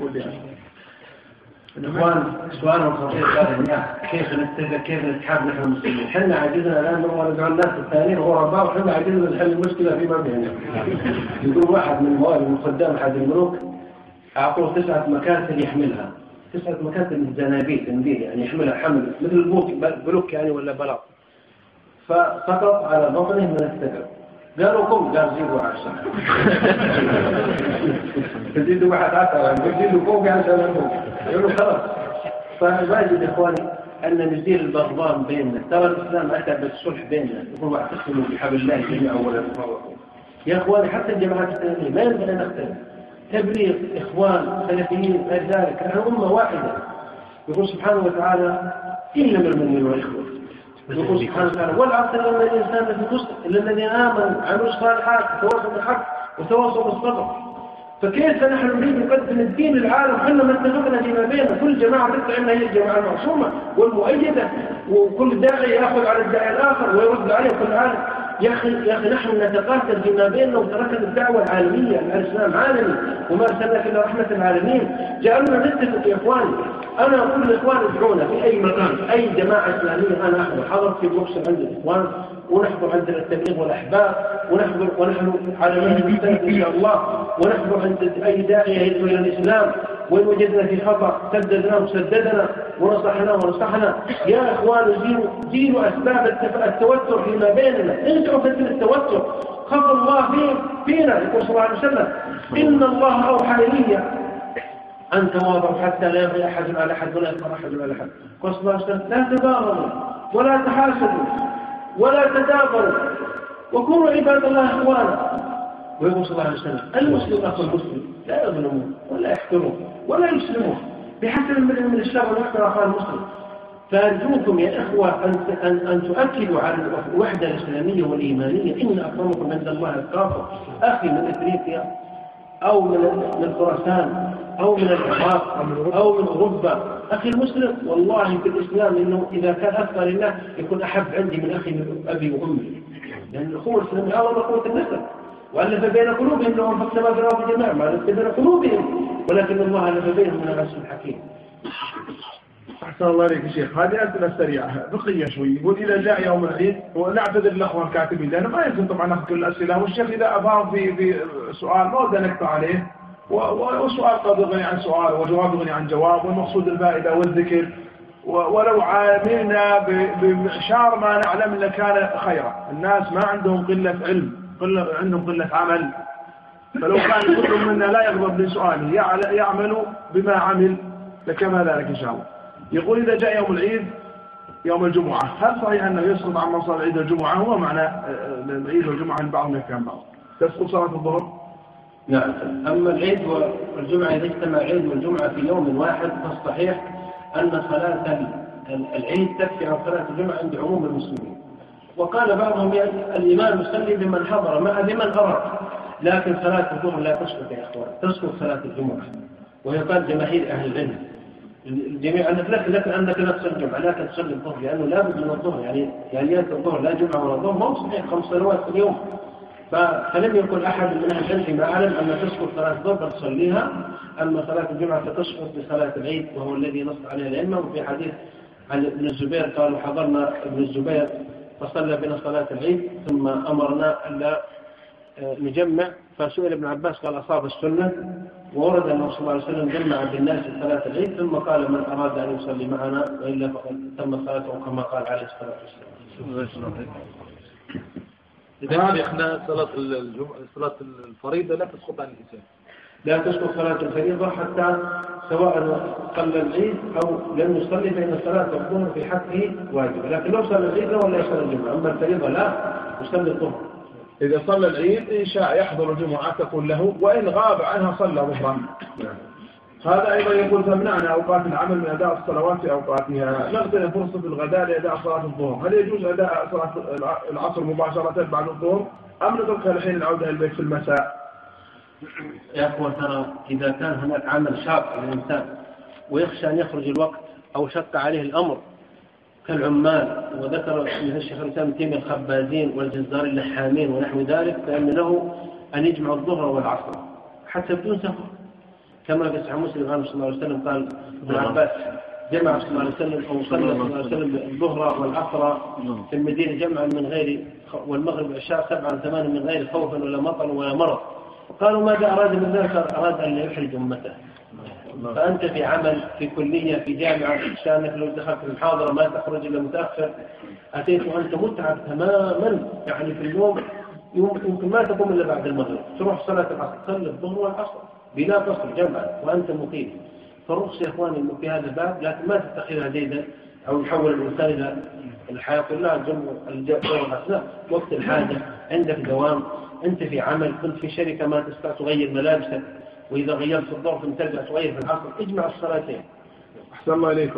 الإخوان سؤالهم خطير قال كيف نتحاب نحن المسلمين حنا عجزنا الآن نبغى ندعو الناس الثانيين غرباء وحنا عجزنا نحل المشكلة فيما بيننا يقول واحد من موالي من خدام أحد الملوك أعطوه 9 مكاتل يحملها 9 مكاتل من زنابيل يعني يحملها حمل مثل بلوك يعني ولا بلاط فسقط على بطنه من الثقل قالوا قم قال زيدوا 10 زيدوا 11 زيدوا فوق عشان أقوم يقولوا خلاص فالواجب يا إخواني أن نزيل البغضاء بيننا ترى الإسلام أتى بالصلح بيننا يقول واعتصموا بحبل الله جميعا ولا تفرقوا يا إخواني حتى الجماعات الإسلامية ما ينبغي أن نختلف تبليغ إخوان سلفيين غير ذلك نحن أمة واحدة يقول سبحانه وتعالى إنما المؤمنون والإخوة يقول سبحانه وتعالى والعصر إن الإنسان لفي خسر إلا الذين آمنوا عملوا الصالحات وتواصوا بالحق وتواصوا بالصبر فكيف نحن نريد نقدم الدين للعالم حنا ما اتفقنا فيما بيننا كل جماعة تطلع لنا هي الجماعة المعصومة والمؤيدة وكل داعي يأخذ على الداعي الآخر ويرد عليه كل عالم يا أخي نحن نتقاتل فيما بيننا وتركنا الدعوة العالمية. الإسلام عالمي وما أرسلناك إلا رحمة العالمين. جعلنا نتفق يا إخواني. أنا أقول للإخوان ادعونا في أي مكان، أي جماعة إسلامية. أنا أحضر حضرت في بروكسل عند الإخوان، ونحضر عند التبليغ والأحباب، ونحن على منهج السلف إن شاء الله، ونحضر عند أي داعية يدعو إلى الإسلام، وإن وجدنا في خطأ سددناه وسددنا ونصحناه ونصحنا. يا إخوان زيلوا أسباب التوتر فيما بيننا، انزعوا فتن التوتر. خاف الله فينا. يقول صلى الله عليه وسلم إن الله أوحى إلي أن تواضعوا حتى لا يبغي أحد على أحد ولا يفقر أحد على أحد. قال صلى الله عليه وسلم لا تباغضوا ولا تحاسدوا ولا تدابروا وكونوا عباد الله إخوانا. ويقول صلى الله عليه وسلم المسلم أخو المسلم لا يظلمه ولا يحقره ولا يسلمه بحسب من الإسلام والإحترام أخوان المسلم. فأرجوكم يا إخوة أن تؤكدوا على الوحدة الإسلامية والإيمانية. إن أكرمكم عند الله أتقاكم. أخي من إفريقيا أو من خراسان أو من العراق أو من أوروبا، أخي المسلم والله في الإسلام إنه إذا كان أكثر لله يكون أحب عندي من أخي من أبي وأمي، لأن الأخوة الإسلامية أعظم قوة النسب. وألف بين قلوبهم لهم فقط ما في جماعة ما ألف بين قلوبهم ولكن الله ألف بينهم من العزيز الحكيم. أحسن الله عليك يا شيخ. هذه أسئلة سريعة بقية شوي. يقول إذا جاء يوم العيد ونعتذر الأخوة الكاتبين لأنه ما يمكن طبعا نأخذ كل الأسئلة، والشيخ إذا أفهم في سؤال ما ودنا نقطع عليه، والسؤال قد يغني عن سؤال وجواب يغني عن جواب، والمقصود الفائدة والذكر، ولو عاملنا بمعشار ما نعلم لكان خيرا. الناس ما عندهم قلة علم، عندهم قلة عمل، فلو كان كل منا لا يغضب لسؤاله يعمل بما عمل لكما ذلك إن شاء الله. يقول إذا جاء يوم العيد يوم الجمعة، هل صحيح أنه يسقط عن من صلى العيد والجمعة؟ هو معنى العيد والجمعة من بعضهم يفهم بعض. تسقط صلاة الظهر؟ نعم. أما العيد والجمعة إذا اجتمع العيد والجمعة في يوم واحد فالصحيح أن صلاة العيد تكفي عن صلاة الجمعة عند عموم المسلمين. وقال بعضهم الإمام يصلي بمن حضر مع بمن أراد، لكن صلاة الظهر لا تسقط يا إخوان، تسقط صلاة الجمعة. وهي قال جماهير أهل العلم الجميع أنك لك أنك لا تصلي الجمعة لكن تصلي الظهر، لأنه لا بد من الظهر، يعني الظهر لا جمعة ولا ظهر، ما هو صحيح 5 صلوات في اليوم. فلم يقل أحد من أهل العلم ما أعلم أن تسقط صلاة الظهر تصليها، أما صلاة الجمعة فتسقط بصلاة العيد، وهو الذي نص عليه الأئمة. وفي حديث عن ابن الزبير قالوا حضرنا ابن الزبير فصلى بنا صلاة العيد ثم أمرنا ألا نجمع، فسئل ابن عباس قال أصاب السنة، وورد أن صلى الله عليه وسلم جمع بالناس صلاة العيد ثم قال من أراد أن يصلي معنا وإلا فقد تم صلاته كما قال عليه الصلاة والسلام. إذا شيخنا صلاة الفريضة لا تسقط عن الإنسان، لا تسقط صلاة الفريضة حتى سواء صلى العيد أو لم يصلي، فإن صلاة الظهر في حقه واجبة، لكن لو صلى العيد ولا يصلي الجمعة. أما الفريضة لا يصلي الظهر. إذا صلى العيد إن شاء يحضر الجمعة تقول له، وإن غاب عنها صلى ظهرا. هذا أيضا يقول تمنعنا أوقات العمل من أداء الصلوات في أوقاتها، نغتنم فرصة الغداء لأداء صلاة الظهر. هل يجوز أداء صلاة العصر مباشرة بعد الظهر أم نتركها لحين العودة إلى البيت في المساء؟ يا أخوة ترى إذا كان هناك عمل شاق للإنسان ويخشى أن يخرج الوقت أو شق عليه الأمر كالعمال، وذكر من الشيخ الإسلام تيمية الخبازين والجزار اللحامين ونحو ذلك، فإن له أن يجمع الظهر والعصر حتى بدون سفر، كما في صحيح مسلم عن صلى الله عليه وسلم قال ابن عباس جمع صلى الله عليه وسلم أو صلى صلى الله عليه وسلم الظهر والعصر في المدينة جمعا من غير، والمغرب والعشاء 7 8 من غير خوف ولا مطر ولا مرض. قالوا ماذا أراد من ذلك؟ أراد أن لا يحرج أمته. فأنت في عمل في كلية في جامعة شأنك لو دخلت في المحاضرة ما تخرج إلا متأخر، أتيت وأنت متعب تماما، يعني في اليوم يمكن ما تقوم إلا بعد المغرب، تروح صلاة العصر تصلي الظهر والعصر بلا فصل جمعا وأنت مقيم. فالرخص يا إخواني في هذا الباب، لكن ما تتخذها جيدا أو يحول الإنسان إلى الحياة كلها الجو والأسناء. وقت الحاجة عندك دوام، أنت في عمل، كنت في شركة ما تستطيع تغير ملابسك، وإذا غيرت الظهر ترجع تغير في العصر، اجمع الصلاتين. أحسن الله إليكم.